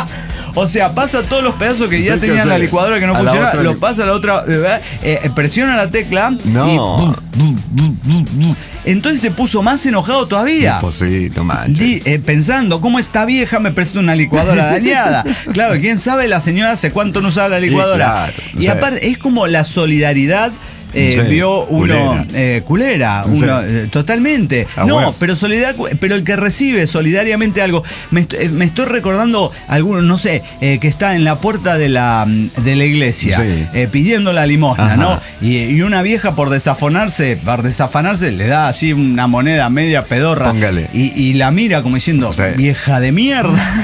O sea, pasa todos los pedazos que ya sí, tenían que la licuadora que no funciona, lo pasa a la otra, eh, eh, presiona la tecla no. y bum, bum, bum, bum, bum. Entonces se puso más enojado todavía. Pues sí, no manches. Di, eh, pensando, ¿cómo esta vieja me presta una licuadora dañada? Claro, quién sabe la señora hace cuánto no usaba la licuadora. Sí, claro. Y o sea, aparte es como la solidaridad. Eh, sí, vio uno culera, eh, culera uno sí. eh, totalmente ah, no bueno. pero solidaridad, pero el que recibe solidariamente algo, me, est me estoy recordando alguno, no sé, eh, que está en la puerta de la de la iglesia sí. eh, pidiendo la limosna. Ajá. ¿No? Y, y una vieja por desafonarse por desafanarse le da así una moneda media pedorra. Y, y la mira como diciendo sí. vieja de mierda.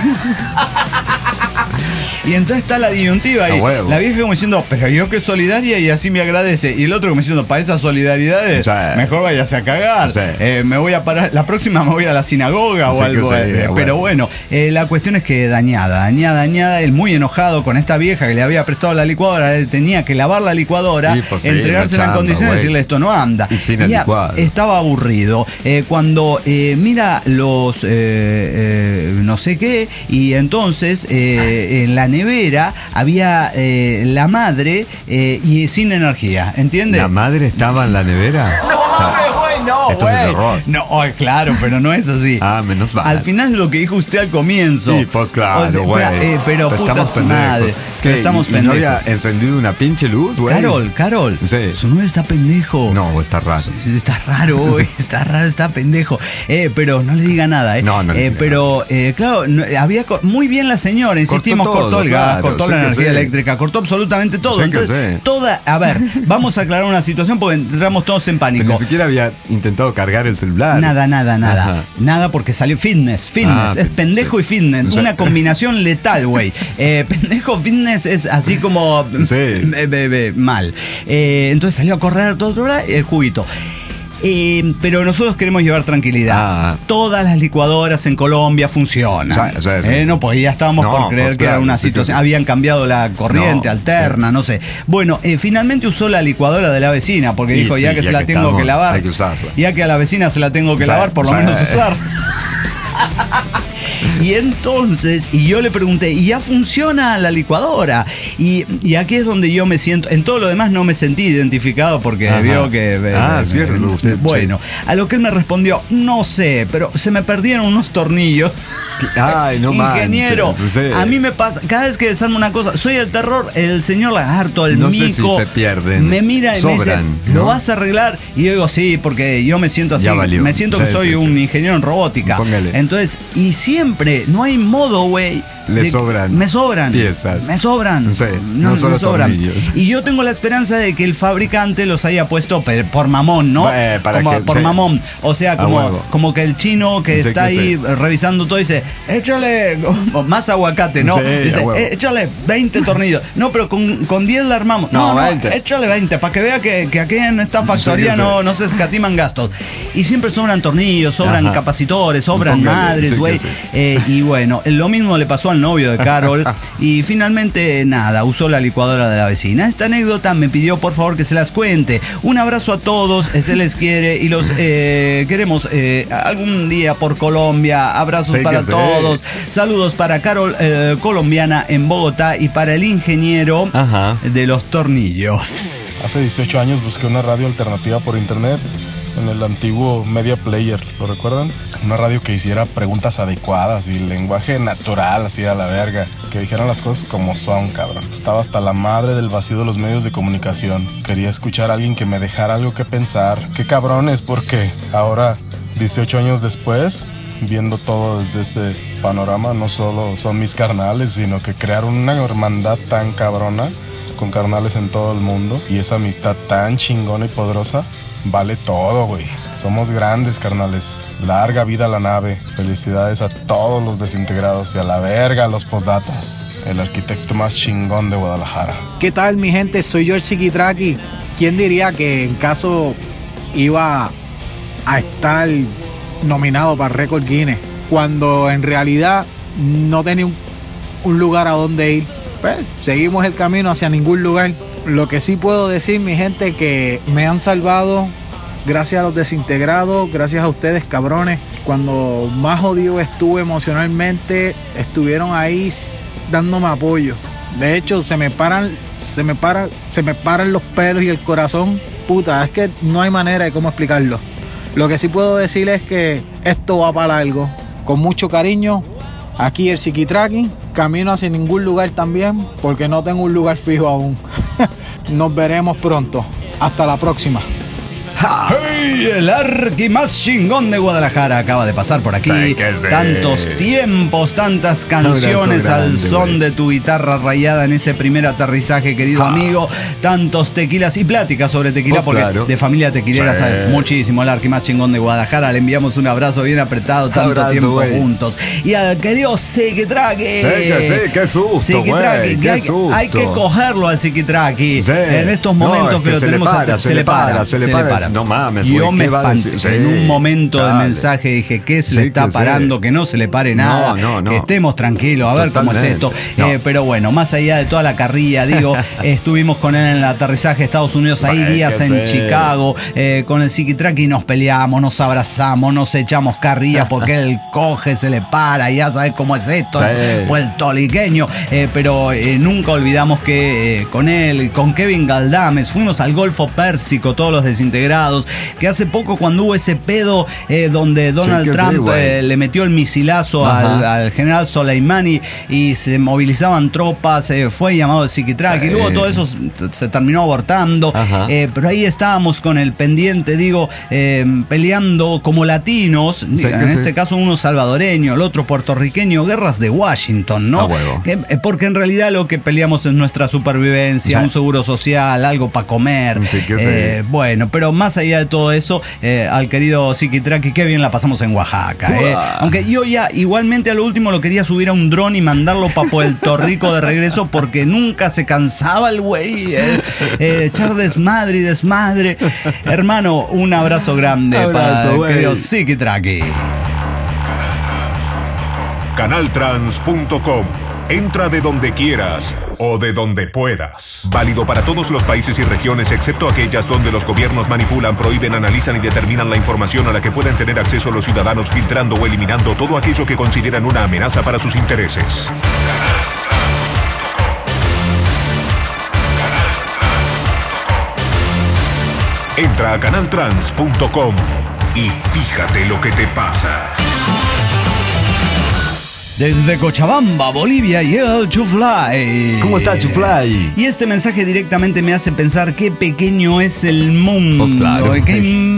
Y entonces está la disyuntiva ahí. La vieja como diciendo, pero yo que solidaria y así me agradece. Y el otro como diciendo, para esas solidaridades, o sea, mejor váyase a cagar. O sea, eh, me voy a parar, la próxima me voy a la sinagoga o, o algo. Sí, eh, pero bueno, eh, la cuestión es que dañada, dañada, dañada. Él muy enojado con esta vieja que le había prestado la licuadora. Él tenía que lavar la licuadora, pues sí, entregársela en condiciones y decirle esto no anda. Y sin el licuado. Estaba aburrido. Eh, cuando eh, mira los eh, eh, no sé qué, y entonces eh, en la nevera había eh, la madre eh, y sin energía, ¿entiendes? ¿La madre estaba en la nevera? No, o sea, güey, no, esto güey. es error. No, claro, pero no es así. Ah, menos mal. Al final lo que dijo usted al comienzo. Sí, pues claro, o sea, güey. eh, pero, pero puta estamos su madre. ¿Qué? Estamos ¿Y, y pendejos. no había encendido una pinche luz, güey? Carol, Carol. Sí. Su novio está pendejo. No, está raro. Sí, está raro, güey. Sí. Está raro, está pendejo. Eh, pero no le diga nada, ¿eh? No, no le eh, diga Pero, eh, claro, no, había co- muy bien la señora, insistimos, Cortó cortó, todo, el gas, claro, cortó sé la que energía sé. eléctrica, cortó absolutamente todo. Sé que Entonces, sé. toda. A ver, vamos a aclarar una situación porque entramos todos en pánico. Ni siquiera había intentado cargar el celular. Nada, nada, nada. Ajá. Nada porque salió fitness, fitness. Ah, es pendejo y fitness. O sea, una combinación letal, güey. Eh, pendejo, fitness es así como Sí. eh, eh, eh, mal. Eh, entonces salió a correr todo, todo, el juguito. Eh, pero nosotros queremos llevar tranquilidad. Ah. Todas las licuadoras en Colombia funcionan. O sea, o sea, Eh, no, pues ya estábamos no, por creer pues que era claro, una sí, situación. sí. Habían cambiado la corriente No, alterna, sí. no sé. Bueno, eh, finalmente usó la licuadora de la vecina porque Y dijo, sí, ya que ya se la que tengo estamos, que lavar. hay que usarla. Ya que a la vecina se la tengo que O sea, lavar, por lo o sea, menos eh. usar. Y entonces, y yo le pregunté, ¿y ya funciona la licuadora? Y, y aquí es donde yo me siento, en todo lo demás no me sentí identificado porque Ajá. vio que... eh, Ah, eh, ciérrelo usted, Bueno, a lo que él me respondió, no sé, pero se me perdieron unos tornillos. Ay, no Ingeniero, manches, sí. a mí me pasa, cada vez que desarmo una cosa, soy el terror, el señor lagarto, el No mico. sé si se pierden. Me mira y me dice, Sobran, ¿lo ¿no? vas a arreglar? Y yo digo, sí, porque yo me siento así, Ya valió. me siento que Sí, soy sí, un sí. ingeniero en robótica. Póngale. Entonces, y siempre, no hay modo, güey. Le de- sobran Me sobran. piezas. Me sobran. Sí, no solo me sobran. tornillos. Y yo tengo la esperanza de que el fabricante los haya puesto per- por mamón, ¿no? Eh, para como, que- por sí. mamón. O sea, A como, huevo. como que el chino que Sí, está que ahí sí. revisando todo dice, échale más aguacate, ¿no? Sí, a dice, huevo. "Eh, échale veinte tornillos. No, pero con, con diez la armamos. No, No, no, veinte. échale veinte, para que vea que, que aquí en esta factoría Sí, sí. no, no se escatiman gastos. Y siempre sobran tornillos, sobran Ajá. capacitores, sobran Póngale, madres, sí que güey. sí. Eh, y bueno, lo mismo le pasó al novio de Carol. Y finalmente, nada, usó la licuadora de la vecina. Esta anécdota me pidió por favor que se las cuente. Un abrazo a todos, eh, se les quiere y los eh, queremos eh, algún día por Colombia. Abrazos Sí, para que sí. todos. Saludos para Carol, eh, colombiana en Bogotá, y para el ingeniero Ajá. de los tornillos. Hace dieciocho años busqué una radio alternativa por internet en el antiguo Media Player, ¿lo recuerdan? Una radio que hiciera preguntas adecuadas y lenguaje natural, así a la verga. Que dijeran las cosas como son, cabrón. Estaba hasta la madre del vacío de los medios de comunicación. Quería escuchar a alguien que me dejara algo que pensar. Qué cabrones, porque ahora, dieciocho años después, viendo todo desde este panorama, no solo son mis carnales, sino que crearon una hermandad tan cabrona con carnales en todo el mundo, y esa amistad tan chingona y poderosa vale todo, güey. Somos grandes, carnales. Larga vida a la nave. Felicidades a todos los desintegrados y a la verga a los postdatas. El arquitecto más chingón de Guadalajara. ¿Qué tal, mi gente? Soy yo, el Psiquitraqui. ¿Quién diría que en caso iba a estar nominado para Récord Guinness cuando en realidad no tenía un, un lugar a donde ir? Pues, seguimos el camino hacia ningún lugar. Lo que sí puedo decir, mi gente, que me han salvado gracias a los desintegrados, gracias a ustedes, cabrones. Cuando más jodido estuve emocionalmente, estuvieron ahí dándome apoyo. De hecho, se me paran, se me paran, se me paran los pelos y el corazón. Puta, es que no hay manera de cómo explicarlo. Lo que sí puedo decir es que esto va para largo. Con mucho cariño, aquí el Psiquitraqui. Camino hacia ningún lugar también, porque no tengo un lugar fijo aún. Nos veremos pronto. Hasta la próxima. ¡Hey! El arqui más chingón de Guadalajara acaba de pasar por aquí. Sí, que sí. Tantos tiempos, tantas canciones Abrazo al grande, son güey. de tu guitarra rayada en ese primer aterrizaje, querido Ja. amigo. Tantos tequilas y pláticas sobre tequila, Pues porque claro. de familia tequilera Sí. sabe muchísimo. El arqui más chingón de Guadalajara. Le enviamos un abrazo bien apretado, tanto Abrazo, tiempo güey. juntos. Y al querido Psiquitraqui. Sí, que sí, qué susto, Psiquitraqui, güey, que qué hay, susto. hay que cogerlo al Psiquitraqui. Sí. En estos No, momentos es que, lo se tenemos le a- para, se le para, se le para. No mames, Yo güey, me ¿qué va a espanté. decir? En Sí, un momento del chale. mensaje dije, ¿qué se Sí, le está que parando? sí. Que no se le pare nada. No, no, no. Que estemos tranquilos, a ver cómo es Totalmente. esto. No. Eh, pero bueno, más allá de toda la carrilla, digo, estuvimos con él en el aterrizaje de Estados Unidos, ahí Sí, días que en sí. Chicago, eh, con el Psiquitraqui nos peleamos, nos abrazamos, nos echamos carrillas porque él coge, se le para, y ya sabes cómo es esto, Sí. el puertorriqueño. Eh, pero eh, nunca olvidamos que eh, con él, con Kevin Galdames, fuimos al Golfo Pérsico, todos los desintegrados, que hace poco cuando hubo ese pedo eh, donde Donald Sí, que sí, Trump güey. eh, le metió el misilazo Ajá. al, al general Soleimani y se movilizaban tropas, eh, fue llamado el Psiquitraqui, Sí. y luego todo eso se, se terminó abortando, eh, pero ahí estábamos con el pendiente, digo, eh, peleando como latinos, Sí, en que este sí. caso uno salvadoreño, el otro puertorriqueño, guerras de Washington, ¿no? Ah, huevo. Que, eh, porque en realidad lo que peleamos es nuestra supervivencia, Sí. un seguro social, algo para comer. Sí, que sí. Eh, bueno, pero más allá de todo eso, eh, al querido Psiquitraqui, qué bien la pasamos en Oaxaca. eh. Uah. Aunque yo ya igualmente a lo último lo quería subir a un dron y mandarlo para Puerto Rico de regreso porque nunca se cansaba el güey. Eh. Eh, echar desmadre y desmadre. Hermano, un abrazo grande Abrazo, para el güey. querido Psiquitraqui. Canaltrans punto com. Entra de donde quieras o de donde puedas. Válido para todos los países y regiones, excepto aquellas donde los gobiernos manipulan, prohíben, analizan y determinan la información a la que pueden tener acceso los ciudadanos, filtrando o eliminando todo aquello que consideran una amenaza para sus intereses. Entra a canaltrans punto com y fíjate lo que te pasa. Desde Cochabamba, Bolivia, y el Chuflay. ¿Cómo está, Chuflay? Y este mensaje directamente me hace pensar qué pequeño es el mundo. Pues claro. Y qué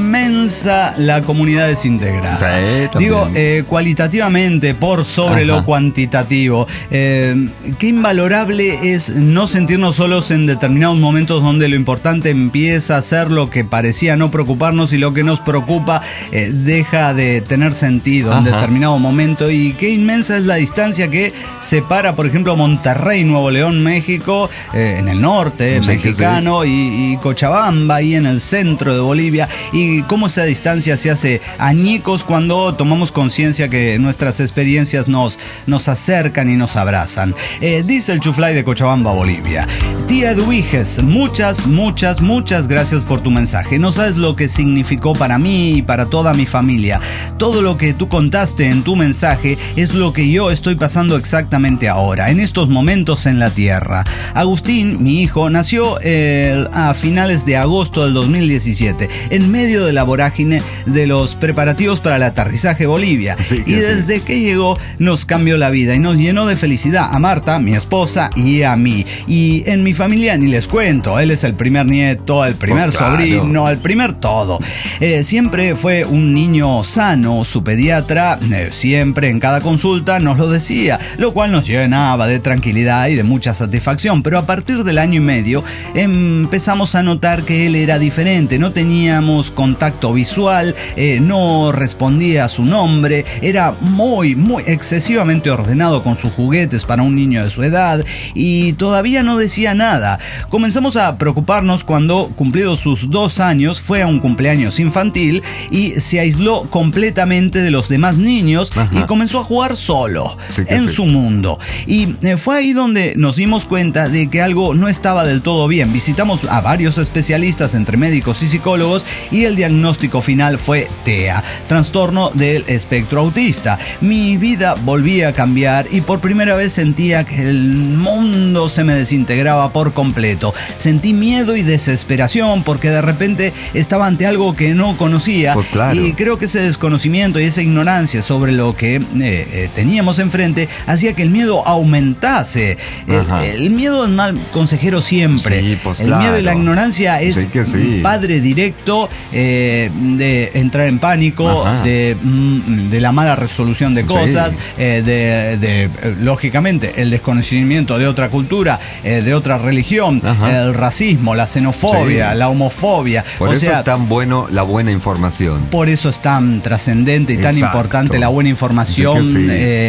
inmensa la comunidad desintegrada. Sí, también. Digo, eh, cualitativamente por sobre Ajá. lo cuantitativo. Eh, qué invalorable es no sentirnos solos en determinados momentos donde lo importante empieza a ser lo que parecía no preocuparnos y lo que nos preocupa eh, deja de tener sentido en Ajá. determinado momento. Y qué inmensa es la distancia que separa, por ejemplo, Monterrey, Nuevo León, México, eh, en el norte Sí, que mexicano, y, y Cochabamba, ahí en el centro de Bolivia, y cómo esa distancia se hace añicos cuando tomamos conciencia que nuestras experiencias nos, nos acercan y nos abrazan. Eh, dice el Chuflay de Cochabamba, Bolivia. Tía Eduviges, muchas, muchas, muchas gracias por tu mensaje. No sabes lo que significó para mí y para toda mi familia. Todo lo que tú contaste en tu mensaje es lo que yo estoy pasando exactamente ahora, en estos momentos en la Tierra. Agustín, mi hijo, nació eh, a finales de agosto del dos mil diecisiete, en medio de la vorágine de los preparativos para el aterrizaje a Bolivia. Sí, y sí. desde que llegó nos cambió la vida y nos llenó de felicidad a Marta, mi esposa, y a mí. Y en mi familia ni les cuento, él es el primer nieto, el primer Pues claro. sobrino, el primer todo. Eh, siempre fue un niño sano, su pediatra eh, siempre en cada consulta nos lo decía, lo cual nos llenaba de tranquilidad y de mucha satisfacción. Pero a partir del año y medio empezamos a notar que él era diferente, no teníamos contacto visual, eh, no respondía a su nombre, era muy, muy excesivamente ordenado con sus juguetes para un niño de su edad y todavía no decía nada. Comenzamos a preocuparnos cuando, cumplidos sus dos años, fue a un cumpleaños infantil y se aisló completamente de los demás niños. Ajá. Y comenzó a jugar solo, sí en sí. su mundo. Y eh, fue ahí donde nos dimos cuenta de que algo no estaba del todo bien. Visitamos a varios especialistas, entre médicos y psicólogos, y el diagnóstico final fue T E A, trastorno del espectro autista. Mi vida volvía a cambiar y por primera vez sentía que el mundo se me desintegraba por completo. Sentí miedo y desesperación porque de repente estaba ante algo que no conocía. Pues claro. Y creo que ese desconocimiento y esa ignorancia sobre lo que eh, eh, teníamos enfrente hacía que el miedo aumentase. El, el miedo es mal consejero siempre. Sí, pues el claro. miedo y la ignorancia es sí que sí. padre directo eh, de entrar en pánico, de, mm, de la mala resolución de cosas, sí. eh, de, de eh, lógicamente el desconocimiento de otra cultura, eh, de otra religión, Ajá. el racismo, la xenofobia, sí. la homofobia. Por o eso sea, es tan bueno la buena información. Por eso es tan trascendente y Exacto. tan importante la buena información, sí sí. eh,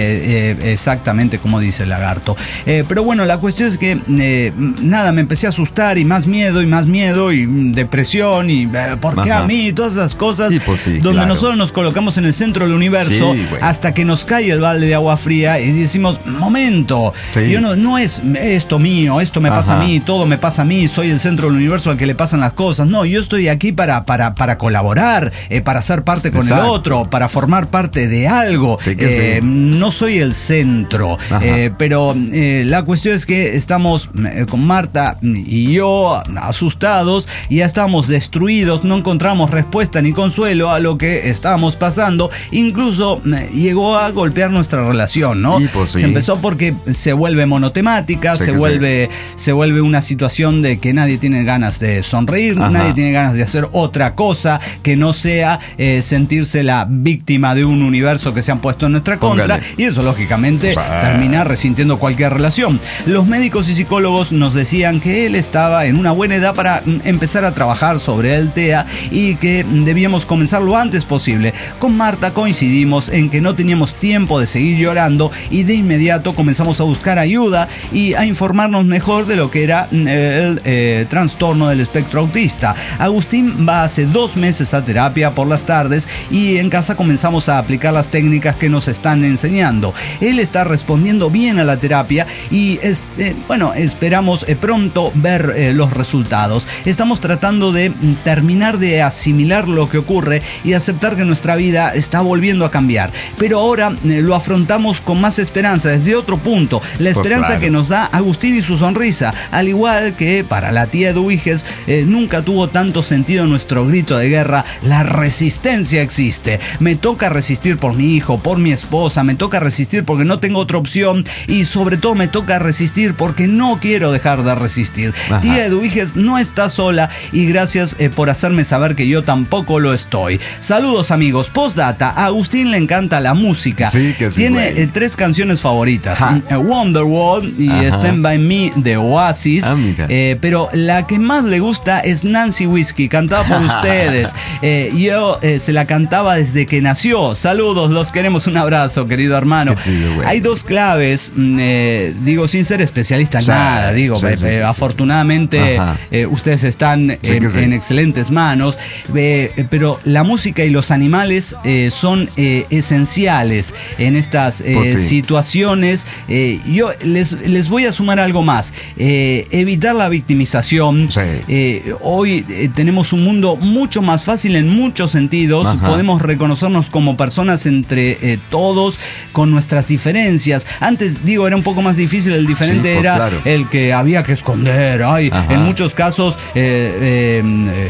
eh, eh, exactamente como dice el lagarto. Eh, pero bueno, la cuestión es que eh, nada, me empecé a asustar y más miedo y más miedo y mm, depresión y eh, ¿por qué Ajá. a mí? Todas esas cosas Sí, pues sí, donde claro. nosotros nos colocamos en el centro del universo Sí, güey. hasta que nos cae el balde de agua fría y decimos, momento, Sí. yo no, no es esto mío, esto me pasa Ajá. a mí, todo me pasa a mí, soy el centro del universo al que le pasan las cosas. No, yo estoy aquí para, para, para colaborar, eh, para ser parte con Exacto. el otro, para formar parte de algo. Sí que Eh, sí. No soy el centro, Ajá. eh, pero eh, la cuestión es que estamos eh, con Marta y yo asustados y ya estamos destruidos, no encontramos respuesta ni consuelo a lo que estábamos pasando. Incluso eh, llegó a golpear nuestra relación, ¿no? Y pues sí. Se empezó porque se vuelve monotemática, Sí se que vuelve, se vuelve una situación de que nadie tiene ganas de sonreír, Ajá. nadie tiene ganas de hacer otra cosa que no sea eh, sentirse la víctima de un universo que se han puesto en nuestra contra. Póngale. Y eso lógicamente O sea, termina resintiendo cualquier relación. Los médicos y psicólogos nos decían que él estaba en una buena edad para mm, empezar a trabajar sobre el T E A y que mm, debíamos comenzar lo antes posible. Con Marta coincidimos en que no teníamos tiempo de seguir llorando y de inmediato comenzamos a buscar ayuda y a informarnos mejor de lo que era mm, el eh, trastorno del espectro autista. Agustín va hace dos meses a terapia por las tardes y en casa comenzamos a aplicar las técnicas que nos están enseñando. Él está respondiendo bien a la terapia y es, eh, bueno, esperamos eh, pronto ver eh, los resultados. Estamos tratando de mm, terminar de asimilar lo que ocurre y aceptar que nuestra vida está volviendo a cambiar. Pero ahora eh, lo afrontamos con más esperanza, desde otro punto. La Pues esperanza claro. que nos da Agustín y su sonrisa. Al igual que para la tía Eduviges, eh, nunca tuvo tanto sentido nuestro grito de guerra. La resistencia existe. Me toca resistir por mi hijo, por mi esposa, me toca resistir porque no tengo otra opción y sobre todo me toca resistir porque no quiero dejar de resistir. Ajá. Tía Eduviges no está sola y gracias eh, por hacerme saber que yo tampoco lo estoy. Saludos amigos. Postdata, a Agustín le encanta la música. Sí, que sí, Tiene güey. eh, tres canciones favoritas. Ajá. Eh, Wonderwall y Ajá. Stand By Me de Oasis. Ah, mira. Eh, pero la que más le gusta es Nancy Whiskey, cantada por ustedes. Eh, yo eh, se la cantaba desde que nació. Saludos, los queremos. Un abrazo, querido hermano. Qué chido, güey. Hay dos claves, mm, eh, digo, sin ser especialista en Sí, nada, digo, sí, eh, sí, eh, sí, sí. afortunadamente Ajá. eh, ustedes están Sí en, que sí. en excelentes manos, eh, eh, pero la música y los animales eh, son eh, esenciales en estas eh, Pues sí. situaciones. Eh, yo les, les voy a sumar algo más. Eh, evitar la victimización. Sí. Eh, hoy eh, tenemos un mundo mucho más fácil en muchos sentidos. Ajá. Podemos reconocernos como personas entre eh, todos con nuestras diferencias. Antes, digo, era un poco más difícil. El diferente Sí, pues, era claro. el que había que esconder. Ay, Ajá. en muchos casos, eh, eh, eh,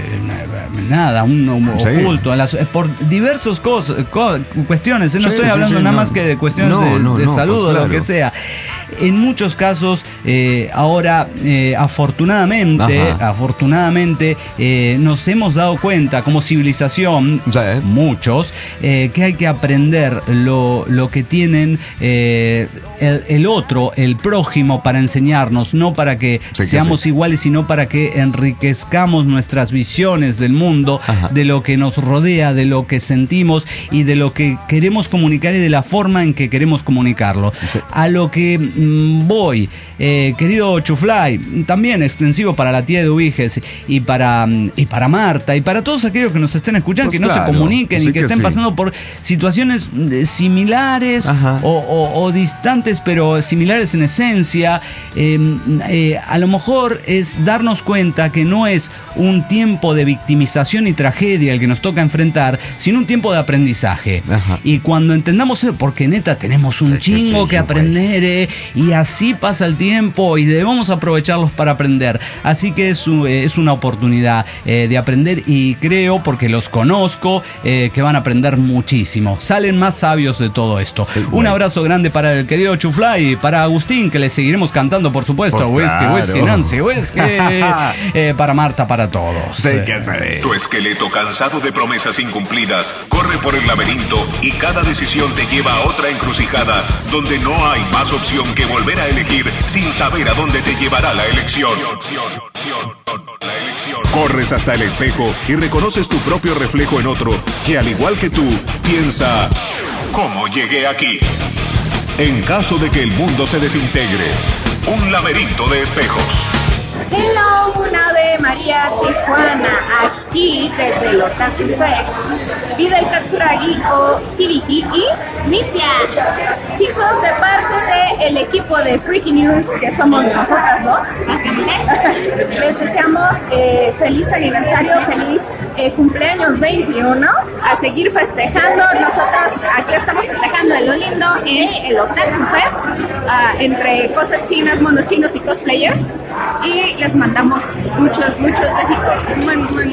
nada, un, un Sí. oculto. en las- eh, por diversas cosas, co- cuestiones. eh, No Sí, estoy sí, hablando sí, nada no. más que de cuestiones No, de, no, de no, salud pues, o lo que claro. sea. En muchos casos, eh, ahora, eh, afortunadamente, Ajá. afortunadamente, eh, nos hemos dado cuenta como civilización, Sí. muchos, eh, que hay que aprender lo, lo que tienen eh, el, el otro, el prójimo, para enseñarnos, no para que Sí que seamos sí. iguales, sino para que enriquezcamos nuestras visiones del mundo, Ajá. de lo que nos rodea, de lo que sentimos y de lo que queremos comunicar y de la forma en que queremos comunicarlo. Sí. A lo que mm, voy, eh, querido Chuflay, también extensivo para la tía de Ubiges y para, mm, y para Marta y para todos aquellos que nos estén escuchando, Pues que no claro, se comuniquen sí y que, que estén sí. pasando por situaciones mm, similares Ajá. o, o- o distantes, pero similares en esencia. Eh, eh, a lo mejor es darnos cuenta que no es un tiempo de victimización y tragedia el que nos toca enfrentar, sino un tiempo de aprendizaje. Ajá. Y cuando entendamos eso, porque neta tenemos un Sí que chingo sí, que güey. aprender, eh, y así pasa el tiempo y debemos aprovecharlos para aprender. Así que es, un- eh, es una oportunidad eh, de aprender y creo, porque los conozco, eh, que van a aprender muchísimo. Salen más sabios de todo esto. Sí, un güey. abrazo grande para el querido Chuflay y para Agustín, que le seguiremos cantando, por supuesto. Pues Whisky, claro. whisky, Nancy, whisky. Eh, para Marta, para todos. Sí que sí. Tu esqueleto cansado de promesas incumplidas corre por el laberinto y cada decisión te lleva a otra encrucijada donde no hay más opción que volver a elegir sin saber a dónde te llevará la elección. Corres hasta el espejo y reconoces tu propio reflejo en otro que, al igual que tú, piensa: ¿cómo llegué aquí? En caso de que el mundo se desintegre, un laberinto de espejos. Hello, una ave María Tijuana, aquí desde el Otaku Fest. Vive el Katsuragi o Hibiki y Misia. Chicos, de parte del equipo de Freaky News, que somos nosotras dos, básicamente, les deseamos eh, feliz aniversario, feliz eh, cumpleaños veintiuno. A seguir festejando, nosotros aquí estamos festejando en lo lindo en el Otaku Fest, uh, entre cosas chinas, monos chinos y cosplayers. Y les mandamos muchos, muchos besitos.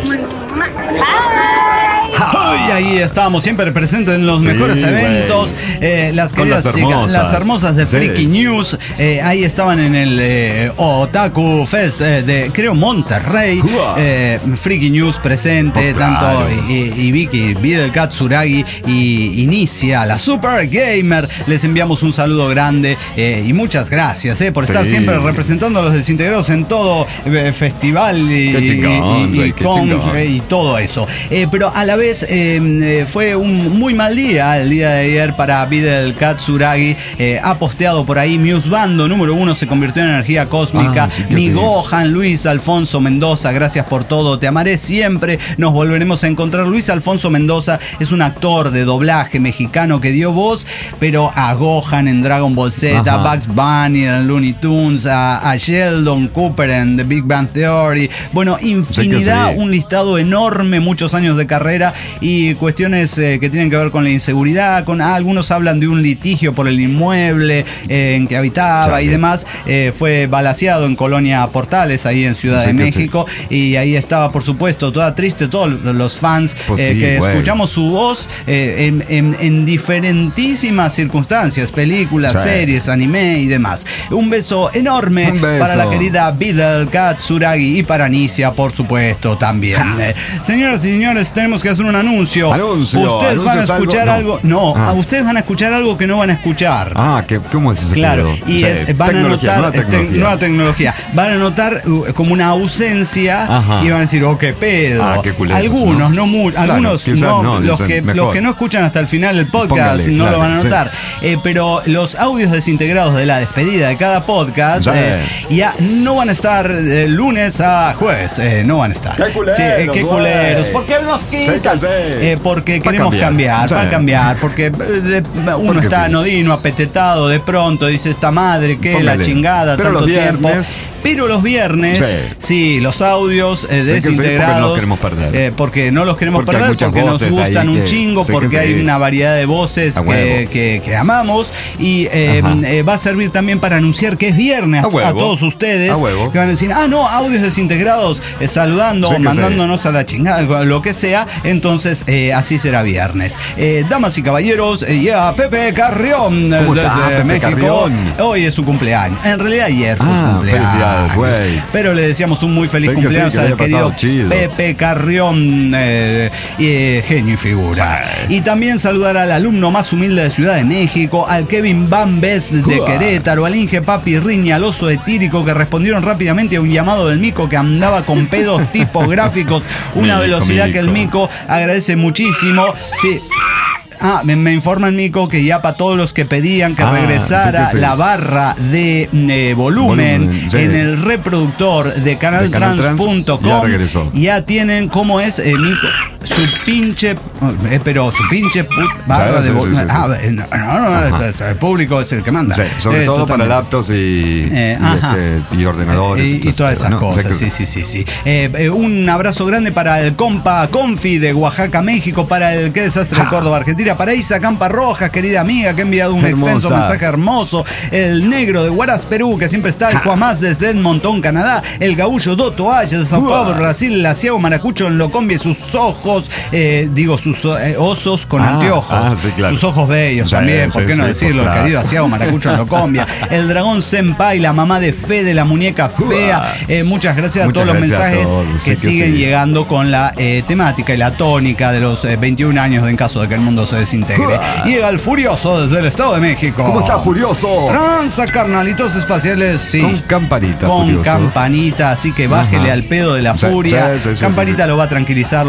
Bye. Y ahí estamos, siempre presentes en los sí, mejores eventos. Eh, las queridas las chicas, hermosas. las hermosas de Freaky sí. News. Eh, ahí estaban en el eh, Otaku Fest eh, de, creo, Monterrey. Eh, Freaky News presente, pues tanto claro. Ibiki, Videl Katsuragi y Inicia, la Super Gamer. Les enviamos un saludo grande eh, y muchas gracias eh, por sí. estar siempre representando a los desintegrados en todo eh, festival y, chingón, y, y, y, con, eh, y todo eso. Eh, pero a la vez eh, fue un muy mal día el día de ayer para Videl Katsuragi. Eh, ha posteado por ahí: Muse Bando número uno se convirtió en energía cósmica. Ah, sí Mi sí. Gohan, Luis Alfonso Mendoza, gracias por todo, te amaré siempre, nos volveremos a encontrar. Luis Alfonso Mendoza es un actor de doblaje mexicano que dio voz, pero a Gohan en Dragon Ball Z, Ajá. a Bugs Bunny en Looney Tunes, a, a Sheldon Cooper en The Big Bang Theory. Bueno, infinidad, sí sí. un listado enorme, muchos años de carrera y cuestiones eh, que tienen que ver con la inseguridad. Con ah, algunos hablan de un litigio por el inmueble eh, en que habitaba sí. y demás. Eh, fue balaceado en Colonia Portales, ahí en Ciudad sí de México, sí. y ahí estaba, por supuesto, toda triste, todos los fans pues eh, sí, que güey. escuchamos su voz eh, en, en, en diferentísimas circunstancias, películas, sí. series, anime y demás. Un beso enorme un beso. para la querida Videl Katsuragi y para Anicia, por supuesto, también. Eh, señoras y señores, tenemos que hacer un anuncio. Anuncio. Ustedes van a escuchar algo. algo no, no ah. ustedes van a escuchar algo que no van a escuchar. Ah, ¿qué, ¿cómo es ese Claro, pedo? y sí, es, van a notar nueva tecnología. Te, nueva tecnología. Van a notar uh, como una ausencia Ajá. y van a decir, oh, qué pedo. Ah, qué culeros, algunos, no, no mu- claro, algunos no, no los, que, los que no escuchan hasta el final el podcast Póngale, no claro, lo van a notar. Sí. Eh, pero los audios desintegrados de la despedida de cada podcast sí. eh, ya no van a estar de lunes a jueves. Eh, no van a estar. Qué culeros. Sí, eh, qué culeros. ¿Por qué nos quitan? Eh, porque pa queremos cambiar, cambiar sí. para cambiar. Porque eh, de, uno porque está sí. anodino, apetetado, de pronto dice esta madre que Póngale. la chingada, pero tanto tiempo. Pero los viernes, sí, sí los audios eh, desintegrados. Sí, porque no los queremos perder. Eh, porque no los queremos porque perder, porque nos gustan un que, chingo, porque hay sí. una variedad de voces que, que, que amamos. Y eh, eh, va a servir también para anunciar que es viernes a, a todos ustedes. A que van a decir, ah, no, audios desintegrados, eh, saludando, sí mandándonos sí. a la chingada, lo que sea. Entonces, eh, así será viernes. Eh, damas y caballeros, eh, ya Pepe Carrión ¿Cómo desde está, Pepe México. Carrión? Hoy es su cumpleaños. En realidad ayer fue ah, su cumpleaños. Wey. Pero le deseamos un muy feliz sé cumpleaños sí, que al querido chido. Pepe Carrión, eh, eh, genio y figura. Sí. Y también saludar al alumno más humilde de Ciudad de México, al Kevin Van Best de uh. Querétaro, al Inge Papi Riña, al oso etírico, que respondieron rápidamente a un llamado del Mico que andaba con pedos tipográficos, una mico, velocidad mico. que el Mico agradece muchísimo. Sí. Ah, me, me informa el Mico que ya para todos los que pedían que ah, regresara sí que sí. la barra de eh, volumen, volumen sí. en el reproductor de canal trans punto com, ya regresó. Ya tienen, ¿cómo es, eh, Mico? Su pinche, eh, pero su pinche put, barra sí, de volumen. Sí, sí, sí. Ah, no, no, no, el público es el que manda. Sí, sobre eh, todo totalmente. Para laptops y, eh, y, este, y ordenadores. Y, y, y todas esas no, cosas, que... sí, sí, sí. sí. Eh, eh, un abrazo grande para el compa Confi de Oaxaca, México, para el Qué Desastre de Córdoba, Argentina, para Isa Campa Rojas, querida amiga, que ha enviado un hermosa. extenso mensaje hermoso, el negro de Huaraz, Perú, que siempre está, el Juamás desde Edmonton, Canadá, el gaullo do Toallas de San Pablo, Brasil, el asiago Maracucho en Locombi, sus ojos, eh, digo, sus eh, osos con ah, anteojos, ah, sí, claro. sus ojos bellos sí, también, ¿por qué sí, no sí, decirlo? Pues, el querido asiago Maracucho en Locombia, el dragón Senpai, la mamá de Fede, la muñeca fea, eh, muchas gracias muchas a todos los mensajes todos. que sí, siguen que sí. llegando con la eh, temática y la tónica de los eh, veintiún años en caso de que el mundo se desintegre. Llega el Furioso desde el Estado de México. ¿Cómo está, Furioso? Tranza, carnalitos espaciales, sí. Con campanita, Con Furioso. campanita, así que bájele Ajá. al pedo de la furia. Sí, sí, sí, campanita sí, sí. lo va a tranquilizar, lo va a calmar.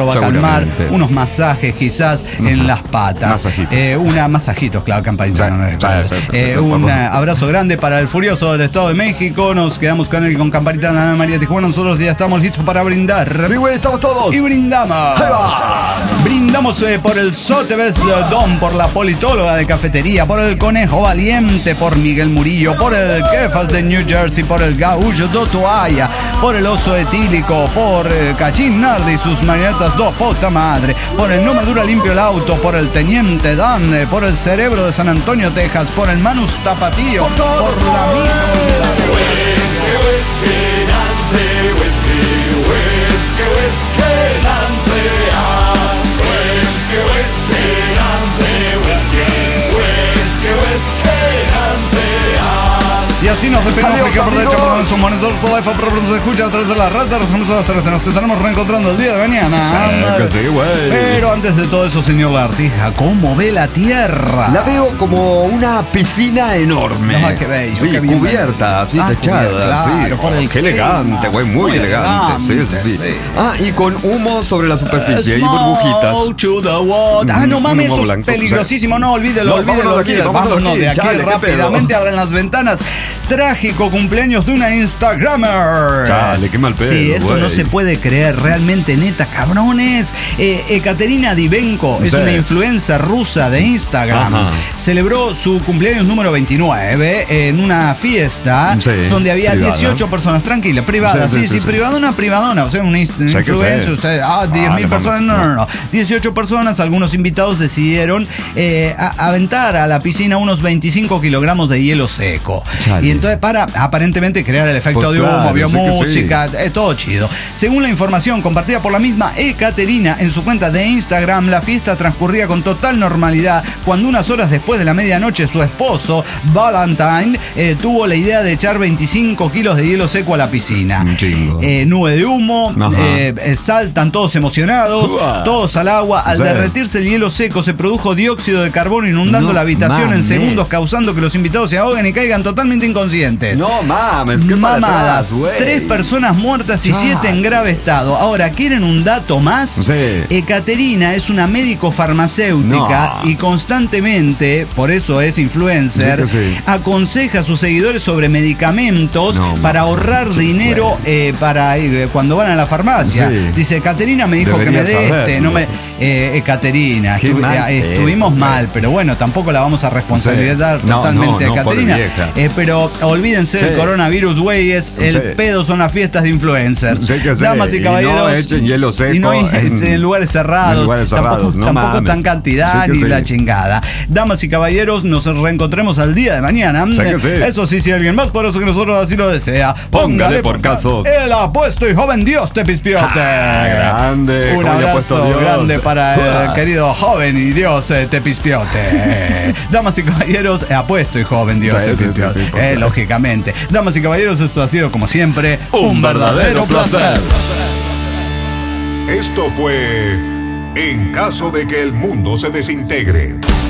tomar unos masajes quizás en las patas. Masajitos. Eh, una masajitos, claro, campanita. Sí, no, no es sí, para- sí, sí, eh, sí, un sí. eh, abrazo grande para el Furioso del Estado de México. Nos quedamos con él con campanita en la Ave María de Tijuana. Nosotros ya estamos listos para brindar. Sí, güey, estamos todos. Y brindamos. Brindamos eh, por el Sotheby's eh, Don, por la politóloga de cafetería, por el Conejo Valiente, por Miguel Murillo, por el Kefas de New Jersey, por el Gaullo do Toalla, por el Oso Etílico, por eh, Cachín Nardi y sus marionetas do puta madre, por el No Me Dura Limpio el Auto, por el Teniente Dan, eh, por el Cerebro de San Antonio, Texas, por el Manus Tapatío, por la amiga. Y así nos despedimos. Adiós, que por derecha amigos. ponemos un monitor por la pero nos escucha a través de la red de Resumos a las tres. Nos estaremos reencontrando el día de mañana. Sí, que sí, güey. Pero antes de todo eso, señor Lagartija, ¿cómo ve la Tierra? La veo como una piscina enorme. No, qué bello, Sí, qué bien cubierta, así Ah, techada. cubierta, sí. claro, por el Qué elegante, güey, muy, Muy elegante. Sí, elegante, sí, sí, sí. Ah, y con humo sobre la superficie y Smoke burbujitas. to the water. Ah, no Un mames, humo eso es blanco, peligrosísimo. No, olvídelo, No, olvídelo, vámonos de aquí, olvídelo. vámonos de Vámonos de aquí, aquí chale, qué rápidamente. pedo. Abran las ventanas. Trágico cumpleaños de una Instagrammer. Chale, qué mal pedo, Sí, esto güey. no se puede creer. Realmente, neta, cabrones. Eh, Ekaterina Divenko es Sí. una influencer rusa de Instagram. Ajá. Celebró su cumpleaños número veintinueve en una fiesta Sí, donde había privada. dieciocho personas. Tranquila, privada. Sí, Sí, sí, sí, sí, sí. privadona, privadona. O sea, una inst- que influencer. sé. Usted, ah, diez Ah, mil no personas. mames, No, no, no. no. dieciocho personas, algunos invitados decidieron eh, a- aventar a la piscina unos veinticinco kilogramos de hielo seco. Chale. Y entonces para aparentemente crear el efecto Pues de claro, humo, vio sí que sí. música, eh, todo chido. Según la información compartida por la misma Ekaterina en su cuenta de Instagram, la fiesta transcurría con total normalidad cuando unas horas después de la medianoche su esposo, Valentine, eh, tuvo la idea de echar veinticinco kilos de hielo seco a la piscina. Un chingo. Eh, nube de humo, Ajá. eh, eh, saltan todos emocionados, Uah. todos al agua. Al Sí. derretirse el hielo seco se produjo dióxido de carbono inundando No la habitación en mames. segundos, causando que los invitados se ahoguen y caigan totalmente inconscientes. No mames, qué para Mamadas. atrás, güey. Tres personas muertas y Chale. siete en grave estado. Ahora, ¿quieren un dato más? Sí. Ekaterina es una médico farmacéutica No. y constantemente, por eso es influencer, Sí que sí. aconseja a sus seguidores sobre medicamentos No, para mames, ahorrar dinero eh, para ir, cuando van a la farmacia. Sí. Dice, Ekaterina me dijo Deberías que me dé este. saberlo. No me, eh, Ekaterina, Qué estuve- mal eh, pedo, estuvimos güey. mal, pero bueno, tampoco la vamos a responsabilizar Sí. No, totalmente no, a no, pobre Ekaterina. vieja. Eh, pero olvídense del Sí. coronavirus, güeyes. El Sí. pedo son las fiestas de influencers. Sí que sí. Damas y Y caballeros. no echen hielo seco y no en, en- en lugares cerrados. en lugares tampoco cerrados, no tampoco mames. tan cantidad Sí que ni sí. la chingada. Damas y caballeros, nos reencontremos al día de mañana. Sí que sí. Eso sí, si alguien más poderoso que nosotros así lo desea, Póngale por caso. El apuesto y joven Dios te pispiote. Ah, grande. Un ¿Cómo le ha puesto abrazo Dios? grande para el Ah. querido joven y Dios eh, te pispiote. Damas y caballeros, eh, apuesto y joven Dios Sí, te sí, sí, pispiote. sí, por Eh, favor. lógicamente. Damas y caballeros, esto ha sido como siempre Un verdadero placer. Esto fue En caso de que el mundo se desintegre.